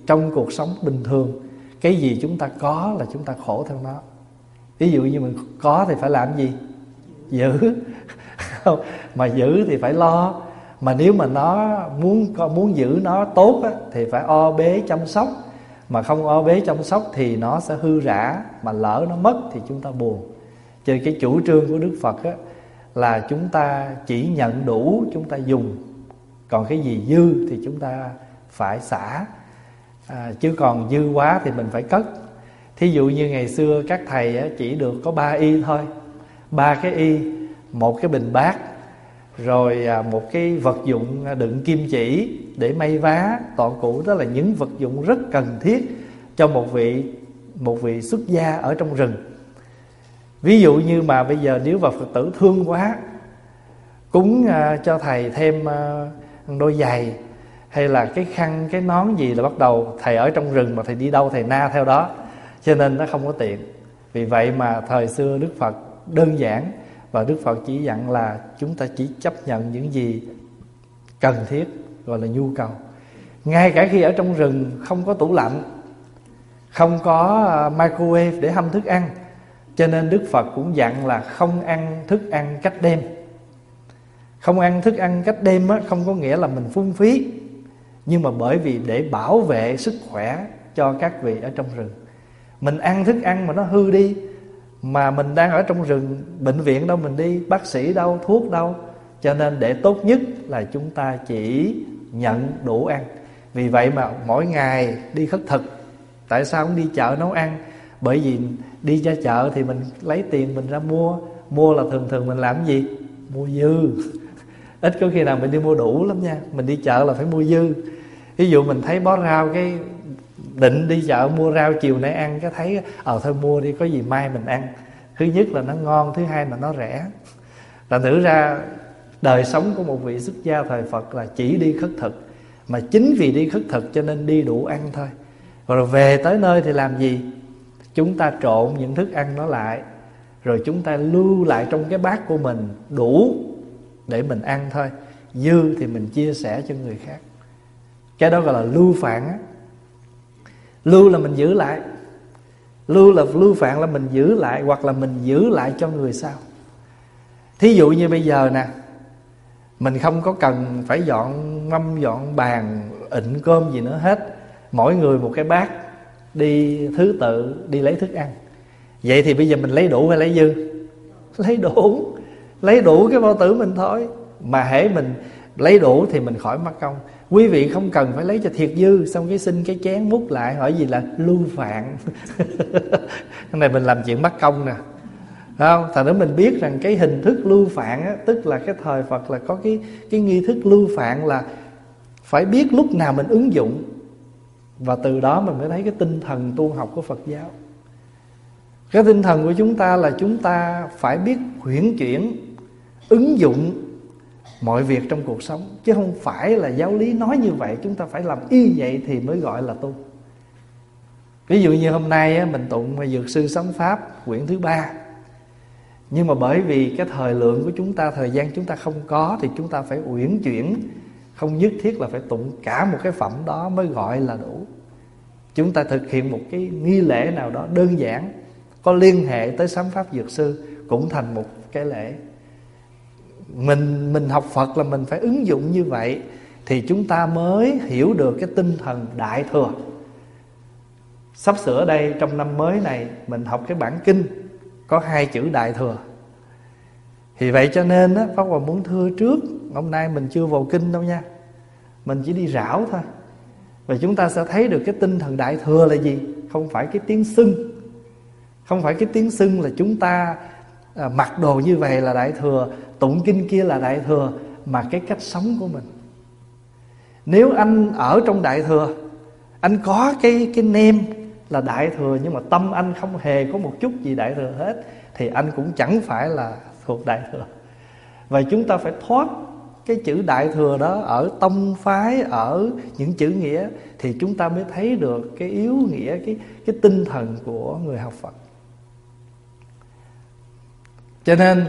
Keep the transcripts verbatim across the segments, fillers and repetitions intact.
trong cuộc sống bình thường, cái gì chúng ta có là chúng ta khổ theo nó. Ví dụ như mình có thì phải làm gì? Giữ. Mà giữ thì phải lo. Mà nếu mà nó muốn muốn giữ nó tốt á, thì phải o bế chăm sóc. Mà không o bế chăm sóc thì nó sẽ hư rã. Mà lỡ nó mất thì chúng ta buồn. Cho nên cái chủ trương của Đức Phật á, là chúng ta chỉ nhận đủ chúng ta dùng, còn cái gì dư thì chúng ta phải xả. à, Chứ còn dư quá thì mình phải cất. Thí dụ như ngày xưa các thầy á, chỉ được có ba y thôi. Ba cái y, một cái bình bát, rồi một cái vật dụng đựng kim chỉ để may vá, tọa cụ. Đó là những vật dụng rất cần thiết cho một vị một vị xuất gia ở trong rừng. Ví dụ như mà bây giờ nếu mà Phật tử thương quá, cúng uh, cho thầy thêm uh, đôi giày hay là cái khăn, cái nón gì, là bắt đầu thầy ở trong rừng mà thầy đi đâu thầy na theo đó, cho nên nó không có tiện. Vì vậy mà thời xưa Đức Phật đơn giản, và Đức Phật chỉ dặn là chúng ta chỉ chấp nhận những gì cần thiết, gọi là nhu cầu. Ngay cả khi ở trong rừng không có tủ lạnh, không có uh, microwave để hâm thức ăn, cho nên Đức Phật cũng dặn là không ăn thức ăn cách đêm. Không ăn thức ăn cách đêm á, không có nghĩa là mình phung phí, nhưng mà bởi vì để bảo vệ sức khỏe cho các vị ở trong rừng. Mình ăn thức ăn mà nó hư đi, mà mình đang ở trong rừng, bệnh viện đâu mình đi, bác sĩ đâu, thuốc đâu. Cho nên để tốt nhất là chúng ta chỉ nhận đủ ăn. Vì vậy mà mỗi ngày đi khất thực. Tại sao không đi chợ nấu ăn? Bởi vì đi ra chợ thì mình lấy tiền mình ra mua. Mua là thường thường mình làm gì? Mua dư. Ít có khi nào mình đi mua đủ lắm nha. Mình đi chợ là phải mua dư. Ví dụ mình thấy bó rau, cái định đi chợ mua rau chiều nay ăn, cái thấy ờ thôi mua đi, có gì mai mình ăn. Thứ nhất là nó ngon, thứ hai là nó rẻ. Thành thử ra đời sống của một vị xuất gia thời Phật là chỉ đi khất thực. Mà chính vì đi khất thực cho nên đi đủ ăn thôi. Rồi về tới nơi thì làm gì? Chúng ta trộn những thức ăn đó lại, rồi chúng ta lưu lại trong cái bát của mình đủ để mình ăn thôi. Dư thì mình chia sẻ cho người khác. Cái đó gọi là lưu phạn á. Lưu là mình giữ lại. Lưu là lưu phạn là mình giữ lại, hoặc là mình giữ lại cho người sau. Thí dụ như bây giờ nè, mình không có cần phải dọn mâm, dọn bàn, ịnh cơm gì nữa hết. Mỗi người một cái bát, đi thứ tự đi lấy thức ăn. Vậy thì bây giờ mình lấy đủ hay lấy dư? Lấy đủ. Lấy đủ cái bao tử mình thôi. Mà hễ mình lấy đủ thì mình khỏi mắc công. Quý vị không cần phải lấy cho thiệt dư, xong cái xin cái chén múc lại, hỏi gì là lưu phạn. Cái này mình làm chuyện mắc công nè, không? Thành ra mình biết rằng cái hình thức lưu phạn á, tức là cái thời Phật là có cái, cái nghi thức lưu phạn là phải biết lúc nào mình ứng dụng. Và từ đó mình mới thấy cái tinh thần tu học của Phật giáo. Cái tinh thần của chúng ta là chúng ta phải biết huyễn chuyển, ứng dụng mọi việc trong cuộc sống. Chứ không phải là giáo lý nói như vậy chúng ta phải làm y vậy thì mới gọi là tu. Ví dụ như hôm nay á, mình tụng Dược Sư Sấm Pháp quyển thứ ba. Nhưng mà bởi vì cái thời lượng của chúng ta, thời gian chúng ta không có, thì chúng ta phải uyển chuyển. Không nhất thiết là phải tụng cả một cái phẩm đó mới gọi là đủ. Chúng ta thực hiện một cái nghi lễ nào đó đơn giản, có liên hệ tới Sấm Pháp Dược Sư, cũng thành một cái lễ. Mình, mình học Phật là mình phải ứng dụng như vậy, thì chúng ta mới hiểu được cái tinh thần Đại Thừa. Sắp sửa đây trong năm mới này mình học cái bản kinh có hai chữ Đại Thừa. Thì vậy cho nên á, Pháp Hòa muốn thưa trước, hôm nay mình chưa vào kinh đâu nha, mình chỉ đi rảo thôi. Và chúng ta sẽ thấy được cái tinh thần Đại Thừa là gì. Không phải cái tiếng xưng, không phải cái tiếng xưng là chúng ta à, mặc đồ như vậy là Đại Thừa, tụng kinh kia là Đại Thừa, mà cái cách sống của mình. Nếu anh ở trong Đại Thừa, anh có cái, cái nêm là Đại Thừa, nhưng mà tâm anh không hề có một chút gì Đại Thừa hết, thì anh cũng chẳng phải là thuộc Đại Thừa. Và chúng ta phải thoát cái chữ Đại Thừa đó ở tông phái, ở những chữ nghĩa, thì chúng ta mới thấy được cái yếu nghĩa, cái, cái tinh thần của người học Phật. Cho nên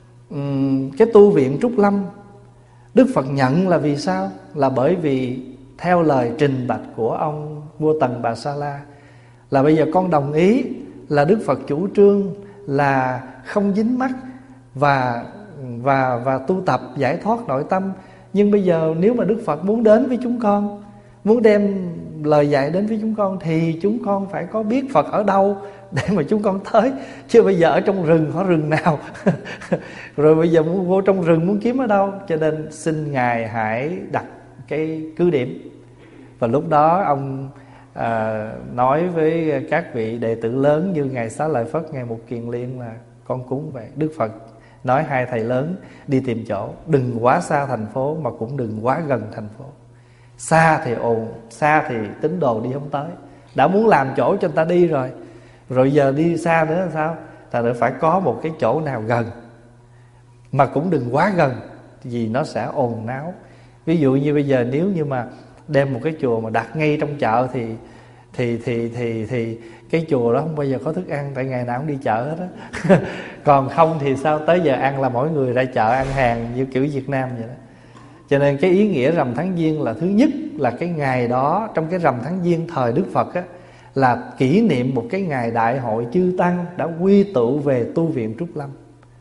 um, cái tu viện Trúc Lâm Đức Phật nhận là vì sao? Là bởi vì theo lời trình bạch của ông vua Tần Bà Sa La, là bây giờ con đồng ý là Đức Phật chủ trương là không dính mắc và và và tu tập giải thoát nội tâm. Nhưng bây giờ nếu mà Đức Phật muốn đến với chúng con, muốn đem lời dạy đến với chúng con, thì chúng con phải có biết Phật ở đâu để mà chúng con tới. Chứ bây giờ ở trong rừng có rừng nào rồi bây giờ muốn vô trong rừng muốn kiếm ở đâu. Cho nên xin Ngài hãy đặt cái cứ điểm. Và lúc đó ông à, nói với các vị đệ tử lớn như Ngài Xá Lợi Phất, Ngài Mục Kiền Liên là con cúng vậy. Đức Phật nói hai thầy lớn đi tìm chỗ, đừng quá xa thành phố mà cũng đừng quá gần thành phố. Xa thì ồn, xa thì tín đồ đi không tới. Đã muốn làm chỗ cho người ta đi rồi, rồi giờ đi xa nữa là sao? Ta nữa phải có một cái chỗ nào gần, mà cũng đừng quá gần, vì nó sẽ ồn náo. Ví dụ như bây giờ nếu như mà đem một cái chùa mà đặt ngay trong chợ thì thì thì thì thì cái chùa đó không bao giờ có thức ăn, tại ngày nào cũng đi chợ hết á. Còn không thì sao? Tới giờ ăn là mỗi người ra chợ ăn hàng như kiểu Việt Nam vậy đó. Cho nên cái ý nghĩa rằm tháng Giêng là thứ nhất là cái ngày đó, trong cái rằm tháng Giêng thời Đức Phật á, là kỷ niệm một cái ngày đại hội chư tăng đã quy tụ về tu viện Trúc Lâm.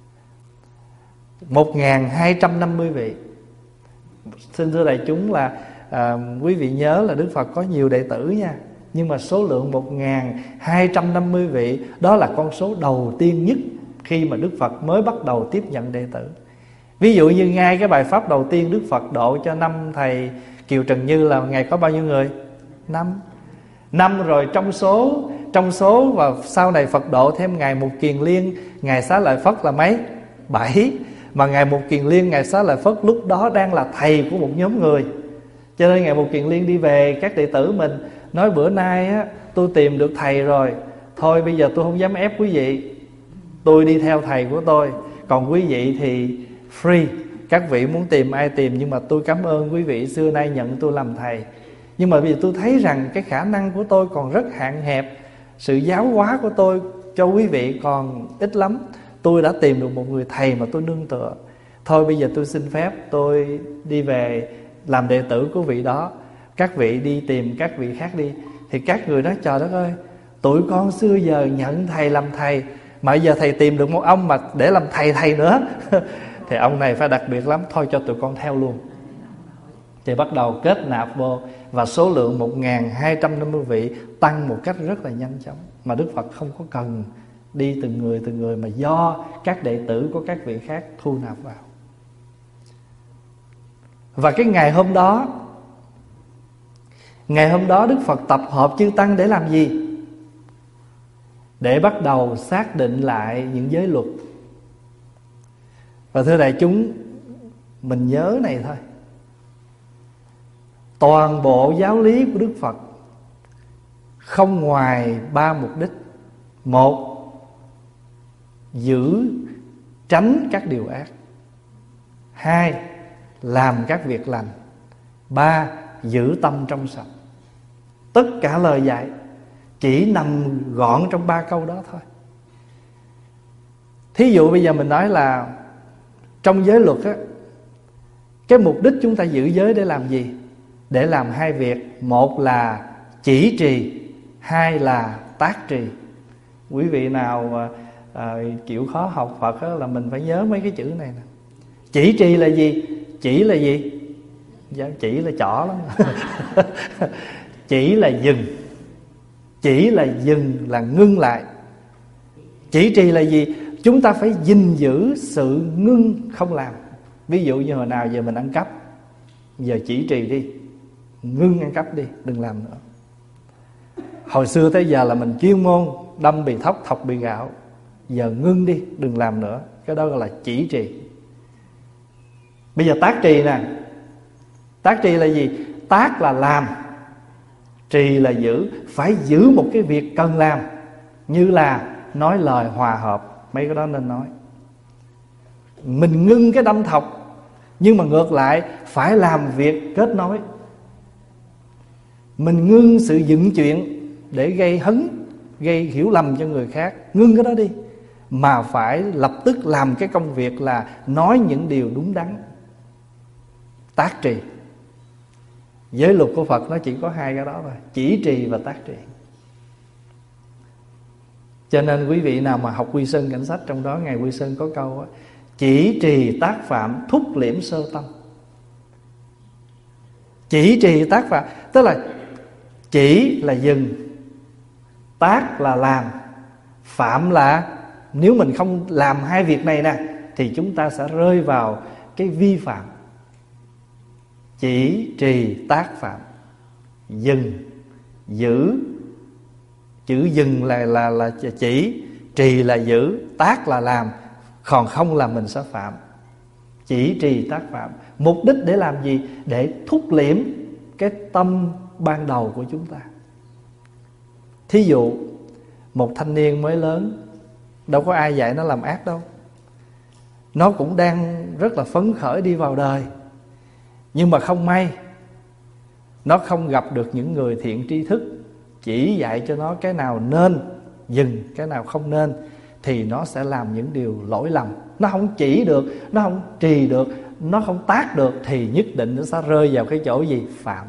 Một nghìn hai trăm năm mươi vị. Xin thưa đại chúng là à, quý vị nhớ là Đức Phật có nhiều đệ tử nha, nhưng mà số lượng một nghìn hai trăm năm mươi vị đó là con số đầu tiên nhất khi mà Đức Phật mới bắt đầu tiếp nhận đệ tử. Ví dụ như ngay cái bài pháp đầu tiên Đức Phật độ cho năm thầy Kiều Trần Như là ngày có bao nhiêu người? Năm. Năm rồi trong số trong số và sau này Phật độ thêm Ngài Mục Kiền Liên, Ngài Xá Lợi Phất là mấy? Bảy. Mà Ngài Mục Kiền Liên, Ngài Xá Lợi Phất lúc đó đang là thầy của một nhóm người. Cho nên Ngài Mục Kiền Liên đi về các đệ tử mình nói bữa nay á, tôi tìm được thầy rồi, thôi bây giờ tôi không dám ép quý vị, tôi đi theo thầy của tôi. Còn quý vị thì free, các vị muốn tìm ai tìm, nhưng mà tôi cảm ơn quý vị xưa nay nhận tôi làm thầy. Nhưng mà bây giờ tôi thấy rằng cái khả năng của tôi còn rất hạn hẹp, sự giáo hóa của tôi cho quý vị còn ít lắm. Tôi đã tìm được một người thầy mà tôi nương tựa. Thôi bây giờ tôi xin phép tôi đi về làm đệ tử của vị đó, các vị đi tìm các vị khác đi. Thì các người nói trời đất ơi, tụi con xưa giờ nhận thầy làm thầy, mà giờ thầy tìm được một ông mà để làm thầy thầy nữa thì ông này phải đặc biệt lắm, thôi cho tụi con theo luôn. Thì bắt đầu kết nạp vô, và số lượng một nghìn hai trăm năm mươi vị tăng một cách rất là nhanh chóng. Mà Đức Phật không có cần đi từng người từng người, mà do các đệ tử của các vị khác thu nạp vào. Và cái ngày hôm đó, ngày hôm đó Đức Phật tập hợp chư tăng để làm gì? Để bắt đầu xác định lại những giới luật. Và thưa đại chúng, mình nhớ này thôi, toàn bộ giáo lý của Đức Phật không ngoài ba mục đích. Một, giữ tránh các điều ác. Hai, làm các việc lành. Ba, giữ tâm trong sạch. Tất cả lời dạy chỉ nằm gọn trong ba câu đó thôi. Thí dụ bây giờ mình nói là trong giới luật á, cái mục đích chúng ta giữ giới để làm gì? Để làm hai việc. Một là chỉ trì, hai là tác trì. Quý vị nào à, chịu khó học Phật á, là mình phải nhớ mấy cái chữ này nè. Chỉ trì là gì? Chỉ là gì? Chỉ là chỏ lắm. Chỉ là dừng. Chỉ là dừng, là ngưng lại. Chỉ trì là gì? Chúng ta phải gìn giữ sự ngưng không làm. Ví dụ như hồi nào giờ mình ăn cắp, giờ chỉ trì đi, ngưng ăn cắp đi, đừng làm nữa. Hồi xưa tới giờ là mình chuyên môn đâm bì thóc, thọc bì gạo, giờ ngưng đi, đừng làm nữa. Cái đó gọi là chỉ trì. Bây giờ tác trì nè. Tác trì là gì? Tác là làm, trì là giữ. Phải giữ một cái việc cần làm, như là nói lời hòa hợp, mấy cái đó nên nói. Mình ngưng cái đâm thọc, nhưng mà ngược lại phải làm việc kết nối. Mình ngưng sự dựng chuyện để gây hấn, gây hiểu lầm cho người khác, ngưng cái đó đi. Mà phải lập tức làm cái công việc là nói những điều đúng đắn. Tác trì. Giới luật của Phật nó chỉ có hai cái đó thôi, chỉ trì và tác trì. Cho nên quý vị nào mà học Quy Sơn Cảnh Sách, trong đó Ngài Quy Sơn có câu á, chỉ trì tác phạm thúc liễm sơ tâm. Chỉ trì tác phạm tức là chỉ là dừng, tác là làm, phạm là nếu mình không làm hai việc này nè thì chúng ta sẽ rơi vào cái vi phạm. Chỉ trì tác phạm, dừng, giữ. Chữ dừng là là là chỉ, trì là giữ, tác là làm, còn không là mình sẽ phạm. Chỉ trì tác phạm, mục đích để làm gì? Để thúc liễm cái tâm ban đầu của chúng ta. Thí dụ một thanh niên mới lớn, đâu có ai dạy nó làm ác đâu, nó cũng đang rất là phấn khởi đi vào đời. Nhưng mà không may nó không gặp được những người thiện tri thức chỉ dạy cho nó cái nào nên dừng, cái nào không nên, thì nó sẽ làm những điều lỗi lầm. Nó không chỉ được, nó không trì được, nó không tác được, thì nhất định nó sẽ rơi vào cái chỗ gì? Phạm.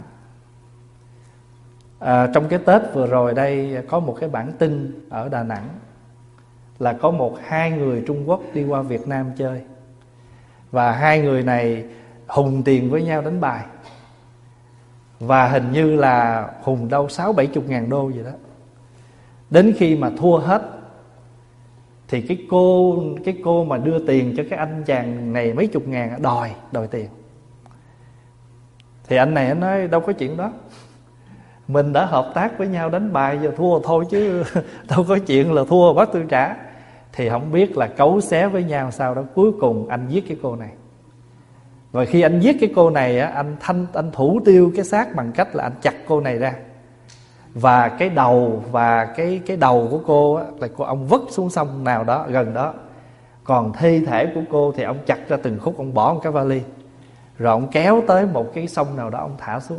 à, Trong cái Tết vừa rồi đây có một cái bản tin ở Đà Nẵng, là có một hai người Trung Quốc đi qua Việt Nam chơi, và hai người này hùng tiền với nhau đánh bài, và hình như là hùng đâu sáu bảy chục ngàn đô vậy đó. Đến khi mà thua hết thì cái cô cái cô mà đưa tiền cho cái anh chàng này mấy chục ngàn đòi đòi tiền. Thì anh này anh nói đâu có chuyện đó, mình đã hợp tác với nhau đánh bài, giờ thua thôi chứ đâu có chuyện là thua bắt tôi trả. Thì không biết là cấu xé với nhau, sau đó cuối cùng anh giết cái cô này. Và khi anh giết cái cô này á, anh thanh anh thủ tiêu cái xác bằng cách là anh chặt cô này ra, và cái đầu và cái cái đầu của cô á, là cô ông vứt xuống sông nào đó gần đó. Còn thi thể của cô thì ông chặt ra từng khúc, ông bỏ một cái vali, rồi ông kéo tới một cái sông nào đó ông thả xuống.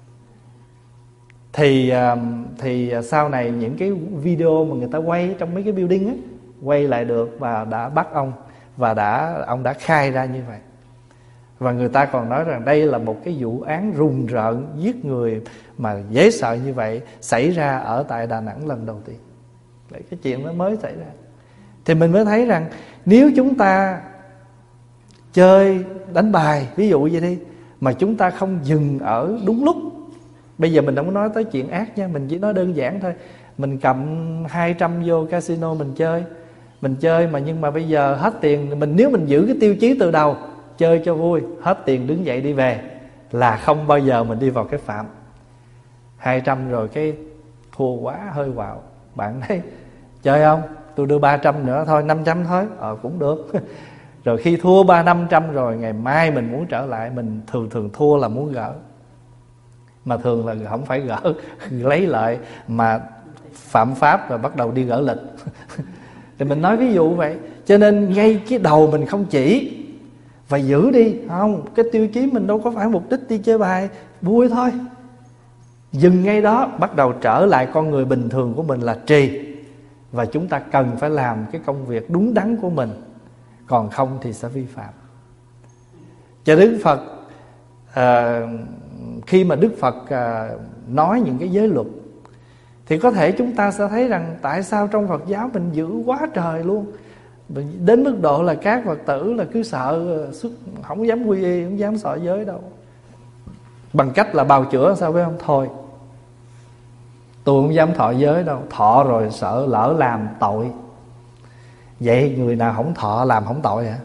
Thì thì sau này những cái video mà người ta quay trong mấy cái building á, quay lại được và đã bắt ông, và đã ông đã khai ra như vậy. Và người ta còn nói rằng đây là một cái vụ án rùng rợn giết người mà dễ sợ như vậy xảy ra ở tại Đà Nẵng lần đầu tiên. Vậy cái chuyện đó mới xảy ra. Thì mình mới thấy rằng nếu chúng ta chơi đánh bài, ví dụ vậy đi, mà chúng ta không dừng ở đúng lúc. Bây giờ mình không có nói tới chuyện ác nha, mình chỉ nói đơn giản thôi. Mình cầm hai trăm vô casino mình chơi, mình chơi mà nhưng mà bây giờ hết tiền, mình nếu mình giữ cái tiêu chí từ đầu, chơi cho vui, hết tiền đứng dậy đi về, là không bao giờ mình đi vào cái phạm. Hai trăm rồi cái thua quá hơi quạo, bạn nói chơi không? Tôi đưa ba trăm nữa thôi, năm trăm thôi. Ờ cũng được. Rồi khi thua ba năm trăm rồi, ngày mai mình muốn trở lại, mình thường thường thua là muốn gỡ, mà thường là không phải gỡ lấy lại mà phạm pháp và bắt đầu đi gỡ lịch. Thì mình nói ví dụ vậy. Cho nên ngay cái đầu mình không chỉ, và giữ đi, không, cái tiêu chí mình đâu có phải mục đích đi chơi bài vui thôi. Dừng ngay đó, bắt đầu trở lại con người bình thường của mình là trì. Và chúng ta cần phải làm cái công việc đúng đắn của mình, còn không thì sẽ vi phạm. Cho Đức Phật à, khi mà Đức Phật à, nói những cái giới luật, thì có thể chúng ta sẽ thấy rằng tại sao trong Phật giáo mình giữ quá trời luôn, đến mức độ là các Phật tử là cứ sợ xuất, không dám quy y, không dám xỏ giới đâu. Bằng cách là bào chữa sao biết không? Thôi tôi không dám thọ giới đâu, thọ rồi sợ lỡ làm tội. Vậy người nào không thọ làm không tội hả?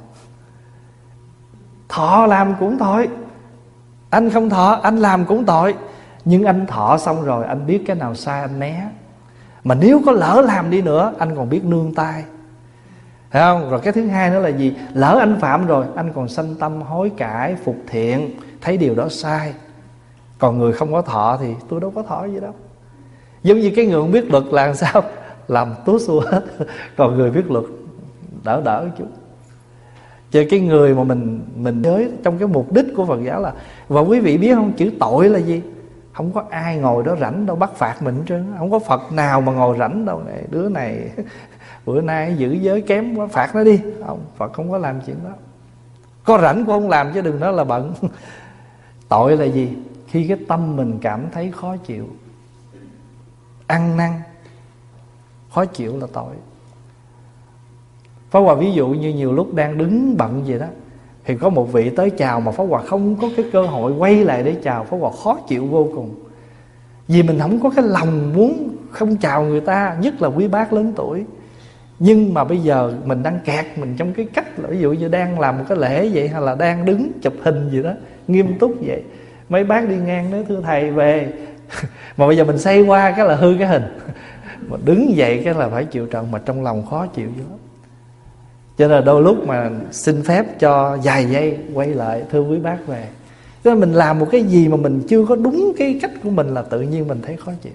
Thọ làm cũng tội. Anh không thọ anh làm cũng tội. Nhưng anh thọ xong rồi anh biết cái nào sai anh né. Mà nếu có lỡ làm đi nữa, anh còn biết nương tay, thấy không? Rồi cái thứ hai nữa là gì? Lỡ anh phạm rồi, anh còn sanh tâm hối cải, phục thiện, thấy điều đó sai. Còn người không có thọ thì tôi đâu có thọ gì đâu. Giống như cái người không biết luật là sao? Làm tú xua hết. Còn người biết luật đỡ đỡ chút. Chứ cái người mà mình mình giới trong cái mục đích của Phật giáo là, và quý vị biết không, chữ tội là gì? Không có ai ngồi đó rảnh đâu bắt phạt mình hết trơn. Không có Phật nào mà ngồi rảnh đâu. Này, đứa này bữa nay giữ giới kém quá, phạt nó đi. Không, Phật không có làm chuyện đó. Có rảnh cũng không làm, chứ đừng nói là bận. Tội là gì? khi cái tâm mình cảm thấy khó chịu, ăn năn, khó chịu là tội. Pháp Hòa ví dụ như nhiều lúc đang đứng bận vậy đó, thì có một vị tới chào mà Pháp Hòa không có cái cơ hội quay lại để chào, Pháp Hòa khó chịu vô cùng. Vì mình không có cái lòng muốn không chào người ta, nhất là quý bác lớn tuổi. Nhưng mà bây giờ mình đang kẹt mình trong cái cách là ví dụ như đang làm một cái lễ vậy, hay là đang đứng chụp hình gì đó nghiêm túc vậy, mấy bác đi ngang nói thưa thầy về mà bây giờ mình xoay qua cái là hư cái hình mà đứng dậy cái là phải chịu trận, mà trong lòng khó chịu dữ lắm. Cho nên đôi lúc mà xin phép cho vài giây quay lại thưa quý bác về. Tức là mình làm một cái gì mà mình chưa có đúng cái cách của mình là tự nhiên mình thấy khó chịu.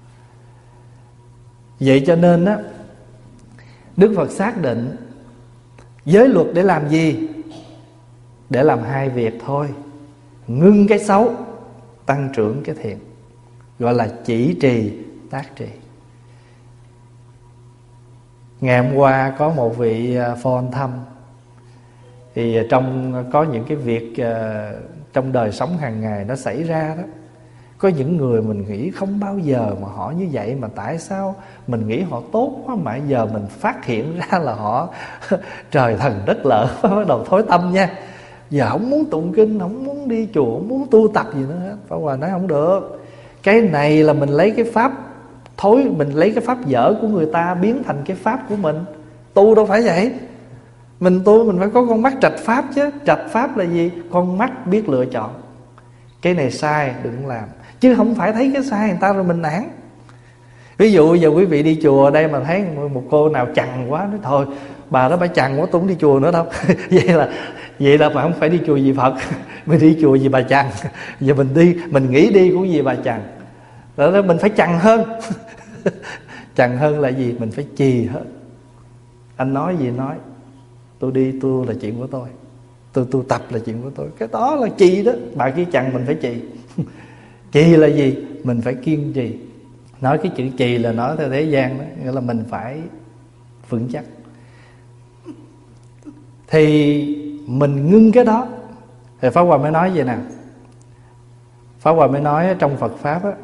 Vậy cho nên á, Đức Phật xác định giới luật để làm gì? Để làm hai việc thôi: ngưng cái xấu, tăng trưởng cái thiện, gọi là chỉ trì tác trì. Ngày hôm qua có một vị phone thăm, thì trong có những cái việc uh, trong đời sống hàng ngày nó xảy ra đó, có những người mình nghĩ không bao giờ mà họ như vậy, mà tại sao mình nghĩ họ tốt quá mà giờ mình phát hiện ra là họ trời thần đất lỡ, bắt đầu thối tâm nha. Giờ không muốn tụng kinh, không muốn đi chùa, không muốn tu tập gì nữa hết. Pháp Hòa nói không được. Cái này là mình lấy cái pháp thối, mình lấy cái pháp dở của người ta biến thành cái pháp của mình. Tu đâu phải vậy. Mình tu mình phải có con mắt trạch pháp chứ. Trạch pháp là gì? Con mắt biết lựa chọn. Cái này sai đừng làm, chứ không phải thấy cái sai người ta rồi mình nản. Ví dụ giờ quý vị đi chùa đây mà thấy một cô nào chằn quá, nói thôi bà đó bà chằn quá tôi không đi chùa nữa đâu. Vậy là vậy là mà không phải đi chùa vì Phật, mình đi chùa vì bà chằn. Giờ mình đi, mình nghĩ đi cũng vì bà chằn. Đó mình phải chằn hơn. Chằn hơn là gì? Mình phải trì hơn. Anh nói gì nói, tôi đi tu là chuyện của tôi, tôi tu tập là chuyện của tôi. Cái đó là trì đó. Bà kia chằn mình phải trì. Trì là gì? Mình phải kiên trì. Nói cái chữ trì là nói theo thế gian đó, nghĩa là mình phải vững chắc. Thì mình ngưng cái đó. Thì Pháp Hòa mới nói vậy nè. Pháp Hòa mới nói trong Phật Pháp á,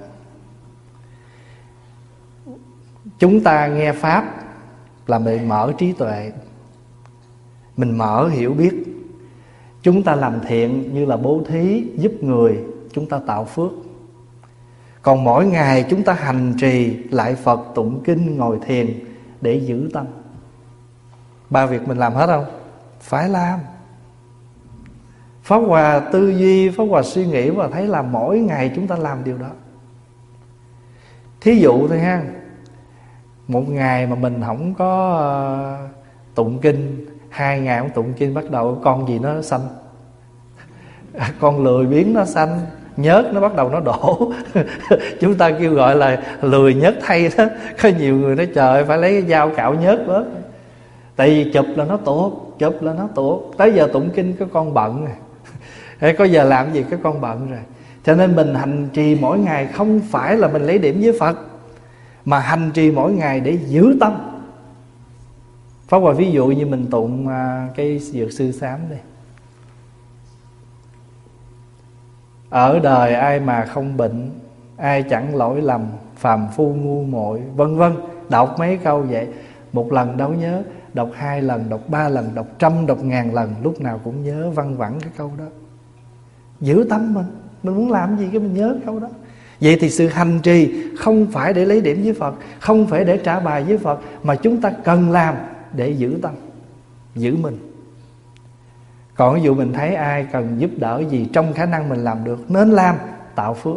chúng ta nghe Pháp là mình mở trí tuệ, mình mở hiểu biết. Chúng ta làm thiện như là bố thí, giúp người, chúng ta tạo phước. Còn mỗi ngày chúng ta hành trì, lại Phật, tụng kinh, ngồi thiền để giữ tâm. Ba việc mình làm hết không? Phải làm. Pháp Hòa tư duy, Pháp Hòa suy nghĩ và thấy là mỗi ngày chúng ta làm điều đó. Thí dụ thôi ha, một ngày mà mình không có uh, tụng kinh, hai ngày không tụng kinh, bắt đầu con gì nó sanh. Con lười biếng nó sanh, nhớt nó bắt đầu nó đổ. Chúng ta kêu gọi là lười nhớt thay đó. Có nhiều người nói trời ơi, phải lấy cái dao cạo nhớt bớt. Tại vì chụp là nó tốt, chụp là nó tốt. Tới giờ tụng kinh có con bận rồi. Có giờ làm gì có con bận rồi. Cho nên mình hành trì mỗi ngày không phải là mình lấy điểm với Phật, mà hành trì mỗi ngày để giữ tâm. Pháp Hòa ví dụ như mình tụng cái dược sư sám đi. Ở đời ai mà không bệnh, ai chẳng lỗi lầm, phàm phu ngu muội, vân vân. Đọc mấy câu vậy, một lần đâu nhớ, đọc hai lần, đọc ba lần, đọc trăm, đọc ngàn lần, lúc nào cũng nhớ văng vẳng cái câu đó. Giữ tâm mình, mình muốn làm gì cái mình nhớ câu đó. Vậy thì sự hành trì không phải để lấy điểm với Phật, không phải để trả bài với Phật, mà chúng ta cần làm để giữ tâm, giữ mình. Còn ví dụ mình thấy ai cần giúp đỡ gì trong khả năng mình làm được, nên làm, tạo phước.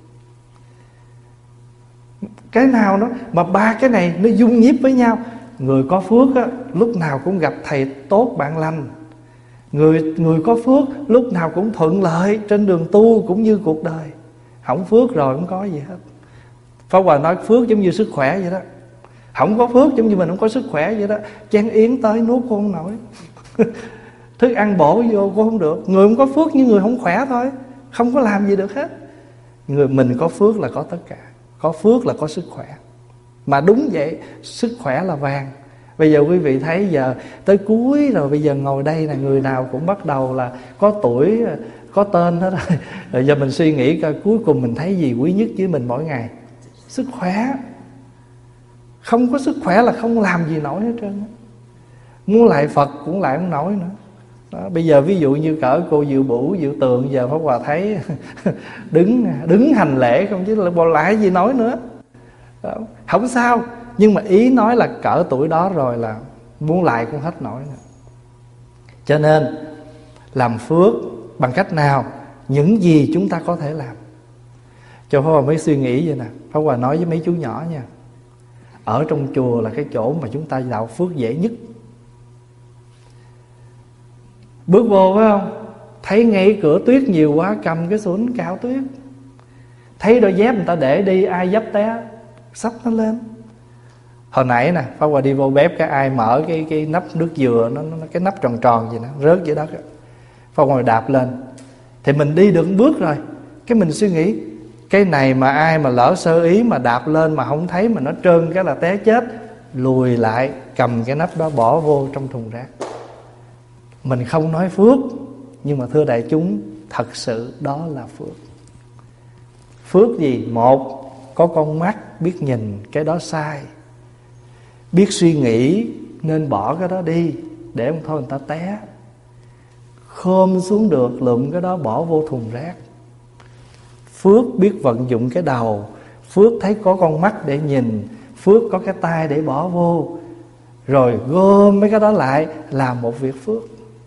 Cái nào đó mà ba cái này nó dung nhiếp với nhau. Người có phước á, lúc nào cũng gặp thầy tốt bạn lành. Người, người có phước lúc nào cũng thuận lợi trên đường tu cũng như cuộc đời. Không phước rồi không có gì hết. Pháp Hòa nói phước giống như sức khỏe vậy đó. Không có phước giống như mình không có sức khỏe vậy đó. Chén yến tới nuốt cũng không nổi. Thức ăn bổ vô cũng không được. Người không có phước như người không khỏe thôi, không có làm gì được hết. Người mình có phước là có tất cả. Có phước là có sức khỏe. Mà đúng vậy, sức khỏe là vàng. Bây giờ quý vị thấy giờ tới cuối rồi, bây giờ ngồi đây là người nào cũng bắt đầu là có tuổi, có tên hết rồi. Rồi giờ mình suy nghĩ coi cuối cùng mình thấy gì quý nhất với mình mỗi ngày? Sức khỏe. Không có sức khỏe là không làm gì nổi hết trơn. Muốn lại Phật cũng lại không nổi nữa đó. Bây giờ ví dụ như cỡ cô Diệu Bửu, Diệu Tường, giờ Pháp Hòa thấy đứng đứng hành lễ không, chứ là bỏ lại gì nói nữa đó. Không sao. Nhưng mà ý nói là cỡ tuổi đó rồi là muốn lại cũng hết nổi nữa. Cho nên làm phước bằng cách nào? Những gì chúng ta có thể làm. Cho Pháp Hòa mới suy nghĩ vậy nè. Pháp Hòa nói với mấy chú nhỏ nha, ở trong chùa là cái chỗ mà chúng ta tạo phước dễ nhất. Bước vô phải không, thấy ngay cửa tuyết nhiều quá, cầm cái xũn cạo tuyết. Thấy đôi dép người ta để đi, ai dấp té xách nó lên. Hồi nãy nè, Pháp Hòa đi vô bếp, cái ai mở cái cái nắp nước dừa, nó, nó cái nắp tròn tròn gì đó rớt dưới đất. Pháp Hòa đạp lên. Thì mình đi được một bước rồi, cái mình suy nghĩ, cái này mà ai mà lỡ sơ ý mà đạp lên mà không thấy mà nó trơn cái là té chết. Lùi lại, cầm cái nắp đó bỏ vô trong thùng rác. Mình không nói phước, nhưng mà thưa đại chúng, thật sự đó là phước. Phước gì? Một, có con mắt biết nhìn cái đó sai, biết suy nghĩ nên bỏ cái đó đi, để không thôi người ta té. Khom xuống được, lượm cái đó bỏ vô thùng rác. Phước biết vận dụng cái đầu, phước thấy có con mắt để nhìn, phước có cái tay để bỏ vô, rồi gom mấy cái đó lại làm một việc phước.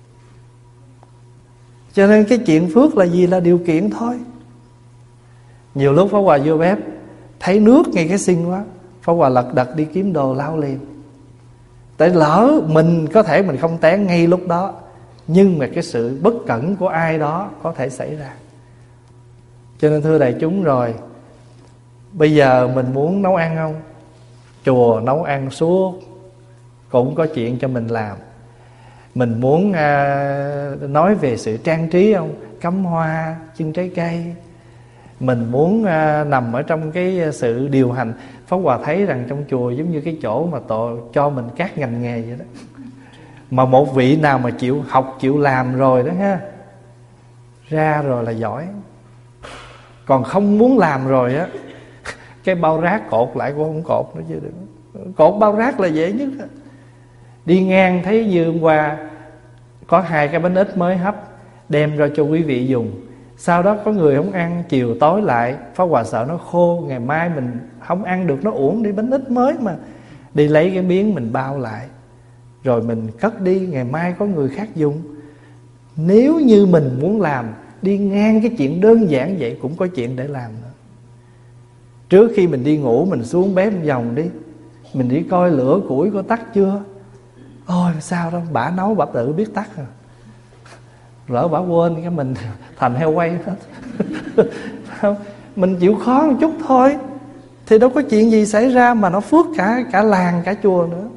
Cho nên cái chuyện phước là gì? Là điều kiện thôi. Nhiều lúc Pháp Hòa vô bếp thấy nước ngay cái sinh quá, Pháp Hòa lật đật đi kiếm đồ lau liền. Tại lỡ mình có thể mình không té ngay lúc đó, nhưng mà cái sự bất cẩn của ai đó có thể xảy ra. Cho nên thưa đại chúng rồi, bây giờ mình muốn nấu ăn không? Chùa nấu ăn suốt, cũng có chuyện cho mình làm. Mình muốn à, nói về sự trang trí không? Cắm hoa, trưng trái cây. Mình muốn à, nằm ở trong cái sự điều hành. Pháp Hòa thấy rằng trong chùa giống như cái chỗ mà tội cho mình các ngành nghề vậy đó. Mà một vị nào mà chịu học, chịu làm rồi đó ha, ra rồi là giỏi. Còn không muốn làm rồi á, cái bao rác cột lại cũng không cột nữa chứ đừng. Cột bao rác là dễ nhất. Đi ngang thấy như hôm qua có hai cái bánh ít mới hấp, đem ra cho quý vị dùng. Sau đó có người không ăn, chiều tối lại Pháp Hòa sợ nó khô, ngày mai mình không ăn được, nó uổng đi, bánh ít mới mà. Đi lấy cái miếng mình bao lại, rồi mình cất đi, ngày mai có người khác dùng. Nếu như mình muốn làm, đi ngang cái chuyện đơn giản vậy cũng có chuyện để làm nữa. Trước khi mình đi ngủ, mình xuống bếp một vòng đi, mình đi coi lửa củi có tắt chưa. Ôi sao đâu, bả nấu bả tự biết tắt à. Lỡ bả quên cái mình thành heo quay hết. Mình chịu khó một chút thôi, thì đâu có chuyện gì xảy ra, mà nó phước cả cả làng cả chùa nữa.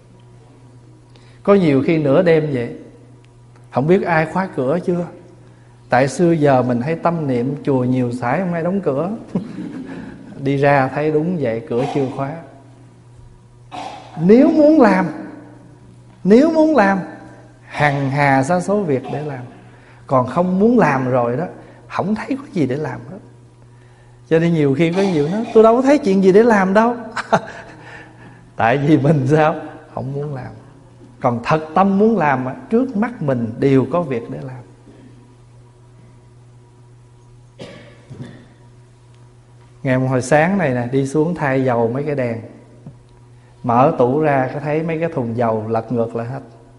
Có nhiều khi nửa đêm vậy, không biết ai khóa cửa chưa. Tại xưa giờ mình hay tâm niệm chùa nhiều sải không ai đóng cửa. Đi ra thấy đúng vậy, cửa chưa khóa. Nếu muốn làm, nếu muốn làm, hằng hà sa số việc để làm. Còn không muốn làm rồi đó, không thấy có gì để làm hết. Cho nên nhiều khi có nhiều nói, tôi đâu có thấy chuyện gì để làm đâu. Tại vì mình sao? Không muốn làm. Còn thật tâm muốn làm, trước mắt mình đều có việc để làm. Ngày một hồi sáng này nè, đi xuống thay dầu mấy cái đèn, mở tủ ra có thấy mấy cái thùng dầu lật ngược lại hết.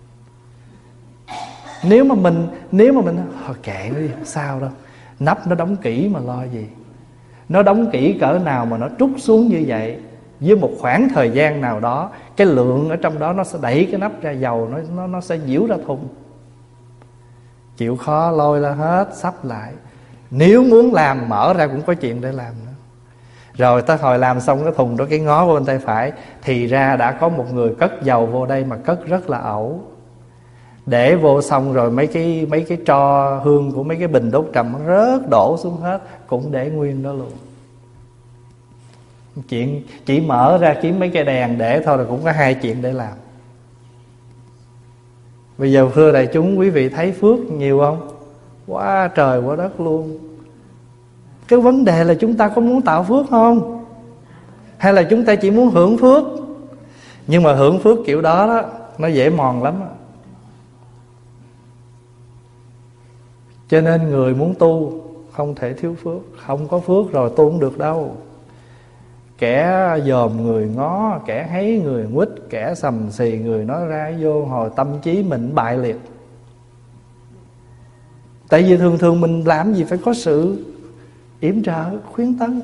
Nếu mà mình Nếu mà mình thôi kệ nó đi, không sao đâu, nắp nó đóng kỹ mà lo gì. Nó đóng kỹ cỡ nào mà nó trút xuống như vậy, với một khoảng thời gian nào đó, cái lượng ở trong đó nó sẽ đẩy cái nắp ra, dầu Nó, nó, nó sẽ nhiễu ra thùng. Chịu khó lôi ra hết, sắp lại. Nếu muốn làm, mở ra cũng có chuyện để làm nữa. Rồi tới hồi làm xong cái thùng đó, cái ngó vô bên tay phải, thì ra đã có một người cất dầu vô đây, mà cất rất là ẩu. Để vô xong rồi mấy cái mấy cái tro hương của mấy cái bình đốt trầm nó rớt đổ xuống hết, cũng để nguyên đó luôn. Chuyện chỉ mở ra kiếm mấy cái đèn để thôi là cũng có hai chuyện để làm. Bây giờ thưa đại chúng, quý vị thấy phước nhiều không? quá trời quá đất luôn. Cái vấn đề là chúng ta có muốn tạo phước không, hay là chúng ta chỉ muốn hưởng phước? Nhưng mà hưởng phước kiểu đó đó, nó dễ mòn lắm đó. Cho nên người muốn tu không thể thiếu phước. Không có phước rồi tu không được đâu. Kẻ dòm người ngó, kẻ thấy người nguýt, kẻ sầm xì người nói ra vô, hồi tâm trí mình bại liệt. Tại vì thường thường mình làm gì phải có sự yểm trợ, khuyến tấn.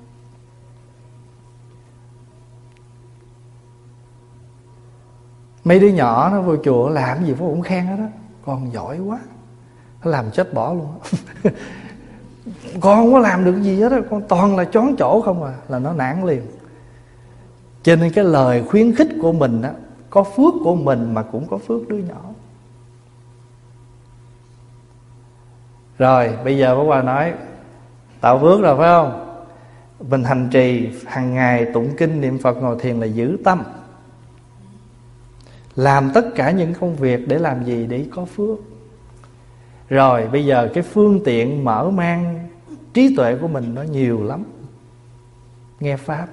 Mấy đứa nhỏ nó vô chùa làm gì Pháp cũng khen hết đó. Con giỏi quá, nó làm chết bỏ luôn. Con không có làm được gì hết á, con toàn là chón chỗ không à, là nó nản liền. Cho nên cái lời khuyến khích của mình á, có phước của mình mà cũng có phước đứa nhỏ. Rồi bây giờ Pháp Hòa nói tạo phước rồi phải không? Mình hành trì hàng ngày tụng kinh niệm Phật ngồi thiền là giữ tâm. Làm tất cả những công việc để làm gì? Để có phước. Rồi bây giờ cái phương tiện mở mang trí tuệ của mình nó nhiều lắm. Nghe Pháp.